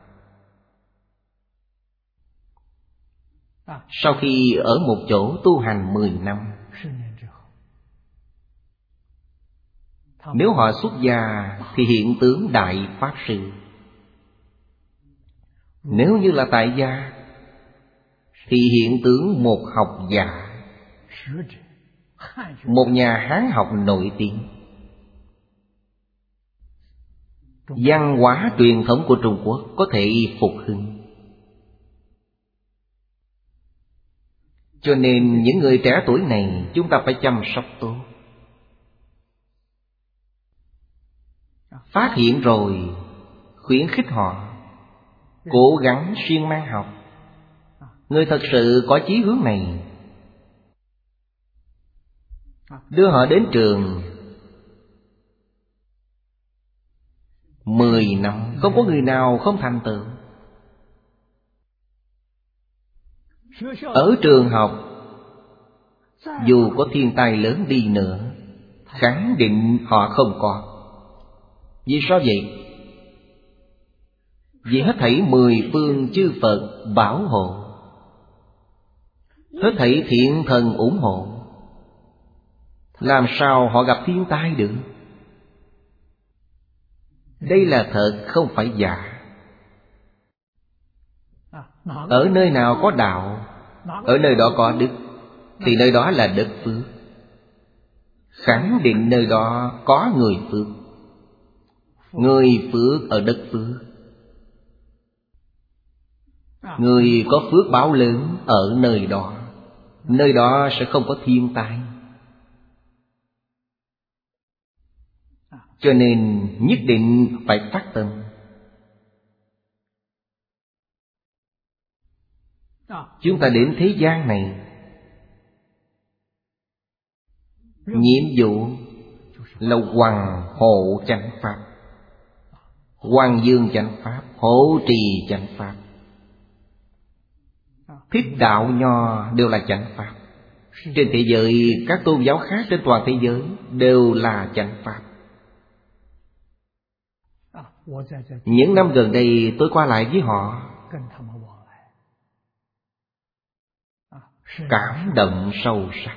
Sau khi ở một chỗ tu hành mười năm, nếu họ xuất gia thì hiện tướng Đại Pháp Sư. Nếu như là tại gia thì hiện tướng một học giả, một nhà Hán học nổi tiếng. Văn hóa truyền thống của Trung Quốc có thể phục hưng. Cho nên những người trẻ tuổi này chúng ta phải chăm sóc tốt. Phát hiện rồi khuyến khích họ cố gắng siêng năng học. Người thật sự có chí hướng này, đưa họ đến trường mười năm, không có người nào không thành tựu. Ở trường học, dù có thiên tai lớn đi nữa, khẳng định họ không có. Vì sao vậy? Vì hết thảy mười phương chư Phật bảo hộ, hết thảy thiện thần ủng hộ, làm sao họ gặp thiên tai được? Đây là thật, không phải giả. Ở nơi nào có đạo, ở nơi đó có đức, thì nơi đó là đất phước. Khẳng định nơi đó có người phước. Người phước ở đất phước. Người có phước báo lớn ở nơi đó, nơi đó sẽ không có thiên tai. Cho nên nhất định phải phát tâm. Chúng ta đến thế gian này, nhiệm vụ là hoàng hộ chánh pháp, hoàng dương chánh pháp, hộ trì chánh pháp. Thích đạo nho đều là chánh pháp. Trên thế giới, các tôn giáo khác trên toàn thế giới đều là chánh pháp. Những năm gần đây tôi qua lại với họ, cảm động sâu sắc.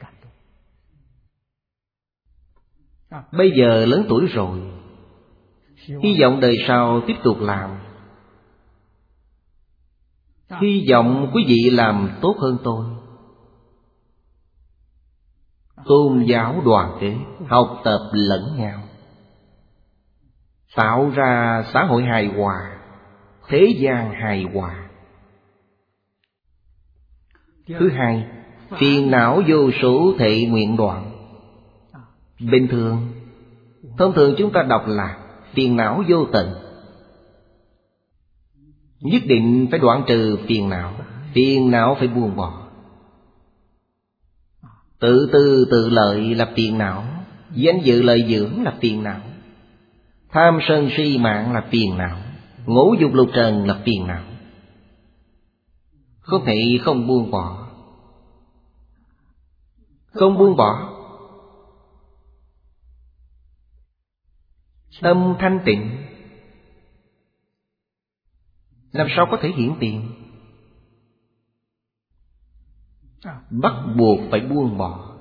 Bây giờ lớn tuổi rồi, hy vọng đời sau tiếp tục làm. Hy vọng quý vị làm tốt hơn tôi. Tôn giáo đoàn kết, học tập lẫn nhau, tạo ra xã hội hài hòa, thế gian hài hòa. Thứ hai, phiền não vô số thệ nguyện đoạn. Bình thường, thông thường chúng ta đọc là phiền não vô tận. Nhất định phải đoạn trừ phiền não. Phiền não phải buông bỏ. Tự tư tự lợi là phiền não. Danh dự lợi dưỡng là phiền não. Tham sân si mạng là phiền não. Ngũ dục lục trần là phiền não. Không thể không buông bỏ. Không buông bỏ, tâm thanh tịnh, làm sao có thể hiển tiền? bắt buộc phải buông bỏ.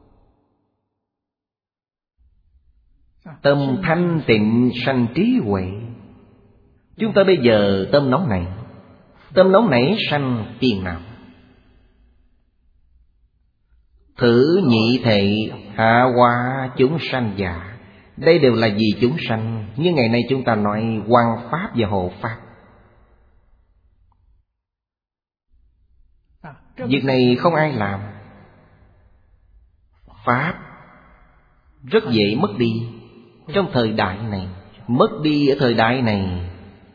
Tâm thanh tịnh sanh trí huệ. Chúng ta bây giờ tâm nóng nảy, tâm nóng nảy sanh phiền não. Thử nhị thệ hạ hóa chúng sanh giả. Đây đều là vì chúng sanh. Như ngày nay chúng ta nói hoằng pháp và hộ pháp. Việc này không ai làm. Pháp rất dễ mất đi. Trong thời đại này, mất đi ở thời đại này,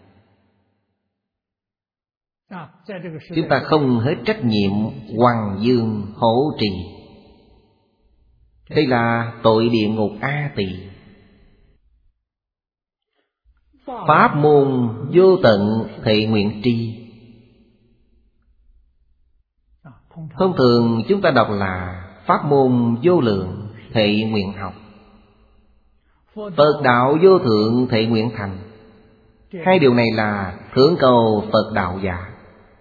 chúng ta không hết trách nhiệm hoằng dương hổ trì. Đây là tội địa ngục A Tỳ. Pháp môn vô tận thệ nguyện tri. Thông thường chúng ta đọc là pháp môn vô lượng thệ nguyện học, Phật đạo vô thượng thệ nguyện thành. Hai điều này là thượng cầu Phật đạo giả.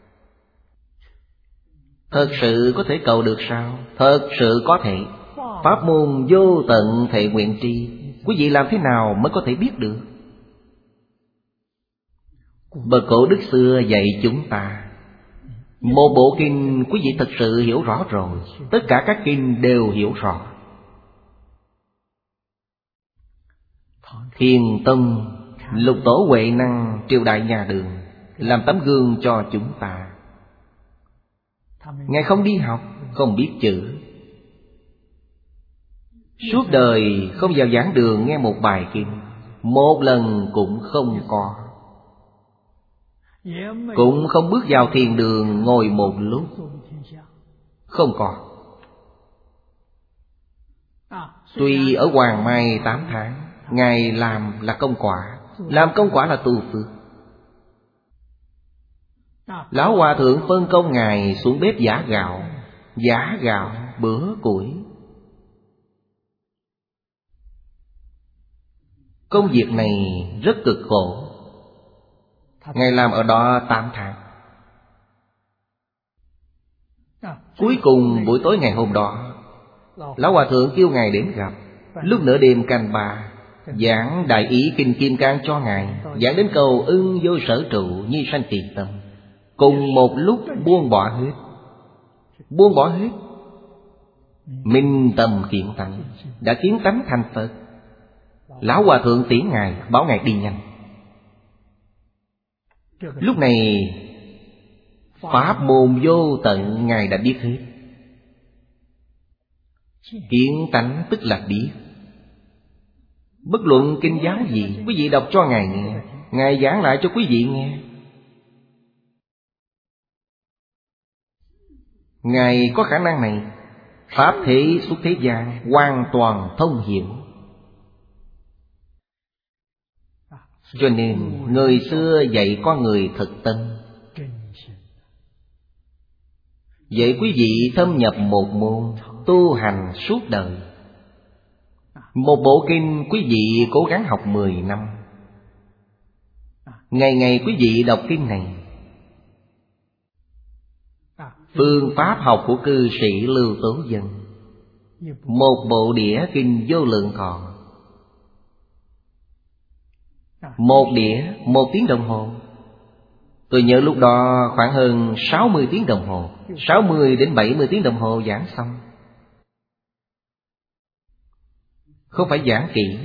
Thật sự có thể cầu được sao? Thật sự có thể. Pháp môn vô tận thệ nguyện tri, quý vị làm thế nào mới có thể biết được? Bậc cổ đức xưa dạy chúng ta, một bộ kinh quý vị thật sự hiểu rõ rồi, tất cả các kinh đều hiểu rõ. Thiền Tông, Lục Tổ Huệ Năng, triều đại nhà Đường làm tấm gương cho chúng ta. Ngài không đi học, không biết chữ, suốt đời không vào giảng đường nghe một bài kinh, một lần cũng không có. Cũng không bước vào thiền đường ngồi một lúc, không có. Tuy ở Hoàng Mai tám tháng, Ngài làm là công quả, làm công quả là tu phước. Lão Hòa Thượng phân công Ngài xuống bếp giã gạo, giã gạo bữa củi. Công việc này rất cực khổ. Ngài làm ở đó tám tháng. Cuối cùng buổi tối ngày hôm đó, Lão Hòa Thượng kêu Ngài đến gặp. Lúc nửa đêm canh ba, giảng đại ý kinh Kim Cang cho Ngài, giảng đến câu ưng vô sở trụ nhi sanh tiền tâm. Cùng một lúc buông bỏ hết. Buông bỏ hết, minh tâm kiến tánh, đã kiến tánh thành Phật. Lão Hòa Thượng tiễn Ngài, bảo Ngài đi nhanh. Lúc này pháp môn vô tận Ngài đã biết hết. Kiến tánh tức là biết. Bất luận kinh giáo gì, quý vị đọc cho Ngài nghe, Ngài giảng lại cho quý vị nghe. Ngài có khả năng này. Pháp thế xuất thế gian, hoàn toàn thông hiểu. Cho nên người xưa dạy con người thực tâm, dạy quý vị thâm nhập một môn, tu hành suốt đời. Một bộ kinh quý vị cố gắng học mười năm. Ngày ngày quý vị đọc kinh này. Phương pháp học của cư sĩ Lưu Tố Dân, một bộ đĩa kinh Vô Lượng Thọ. Một đĩa, một tiếng đồng hồ. Tôi nhớ lúc đó khoảng hơn sáu mươi tiếng đồng hồ, sáu mươi đến bảy mươi tiếng đồng hồ giảng xong. Không phải giảng kỹ.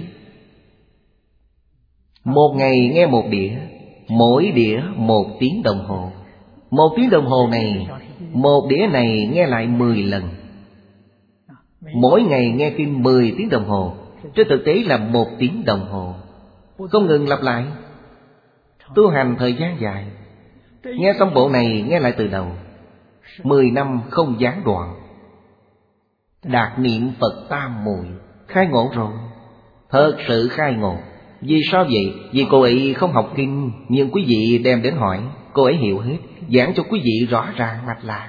Một ngày nghe một đĩa, mỗi đĩa một tiếng đồng hồ. Một tiếng đồng hồ này, một đĩa này nghe lại mười lần. Mỗi ngày nghe kinh mười tiếng đồng hồ. Trên thực tế là một tiếng đồng hồ, không ngừng lặp lại. Tu hành thời gian dài. Nghe xong bộ này nghe lại từ đầu. Mười năm không gián đoạn. Đạt niệm Phật tam muội, khai ngộ rồi. Thật sự khai ngộ. Vì sao vậy? Vì cô ấy không học kinh, nhưng quý vị đem đến hỏi, cô ấy hiểu hết, giảng cho quý vị rõ ràng mạch lạc.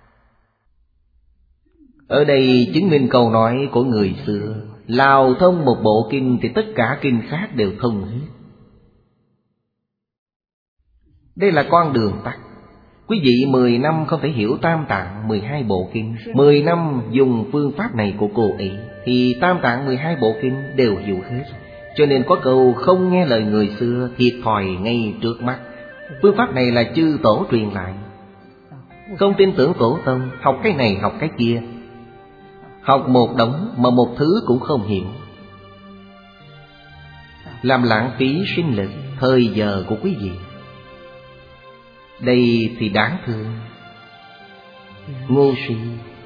Ở đây chứng minh câu nói của người xưa, lào thông một bộ kinh thì tất cả kinh khác đều thông hết. Đây là con đường tắt. Quý vị mười năm không thể hiểu Tam Tạng mười hai bộ kinh, mười năm dùng phương pháp này của cô ấy, thì Tam Tạng mười hai bộ kinh đều hiểu hết. Cho nên có câu không nghe lời người xưa, thiệt thòi ngay trước mắt. Phương pháp này là chư tổ truyền lại. Không tin tưởng tổ tông, học cái này học cái kia, học một đống mà một thứ cũng không hiểu, làm lãng phí sinh lực, thời giờ của quý vị. Đây thì đáng thương. Ngu si.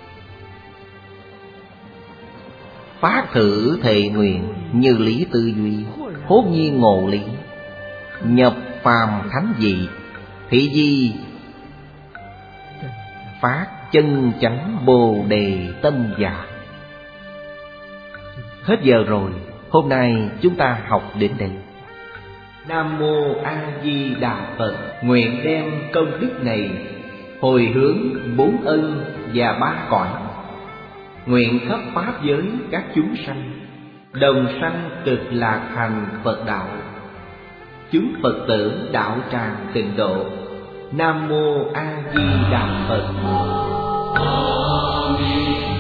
Phát thử thệ nguyện như lý tư duy, hốt nhiên ngộ lý, nhập phàm thánh dị, thị di phát chân chánh bồ đề tâm giả. Hết giờ rồi, hôm nay chúng ta học đến đây. Nam Mô A Di Đà Phật. Nguyện đem công đức này hồi hướng bốn ân và ba cõi, nguyện khắp pháp giới các chúng sanh đồng sanh cực lạc thành Phật đạo, chúng Phật tử đạo tràng tịnh độ. Nam Mô A Di Đà Phật. Amen.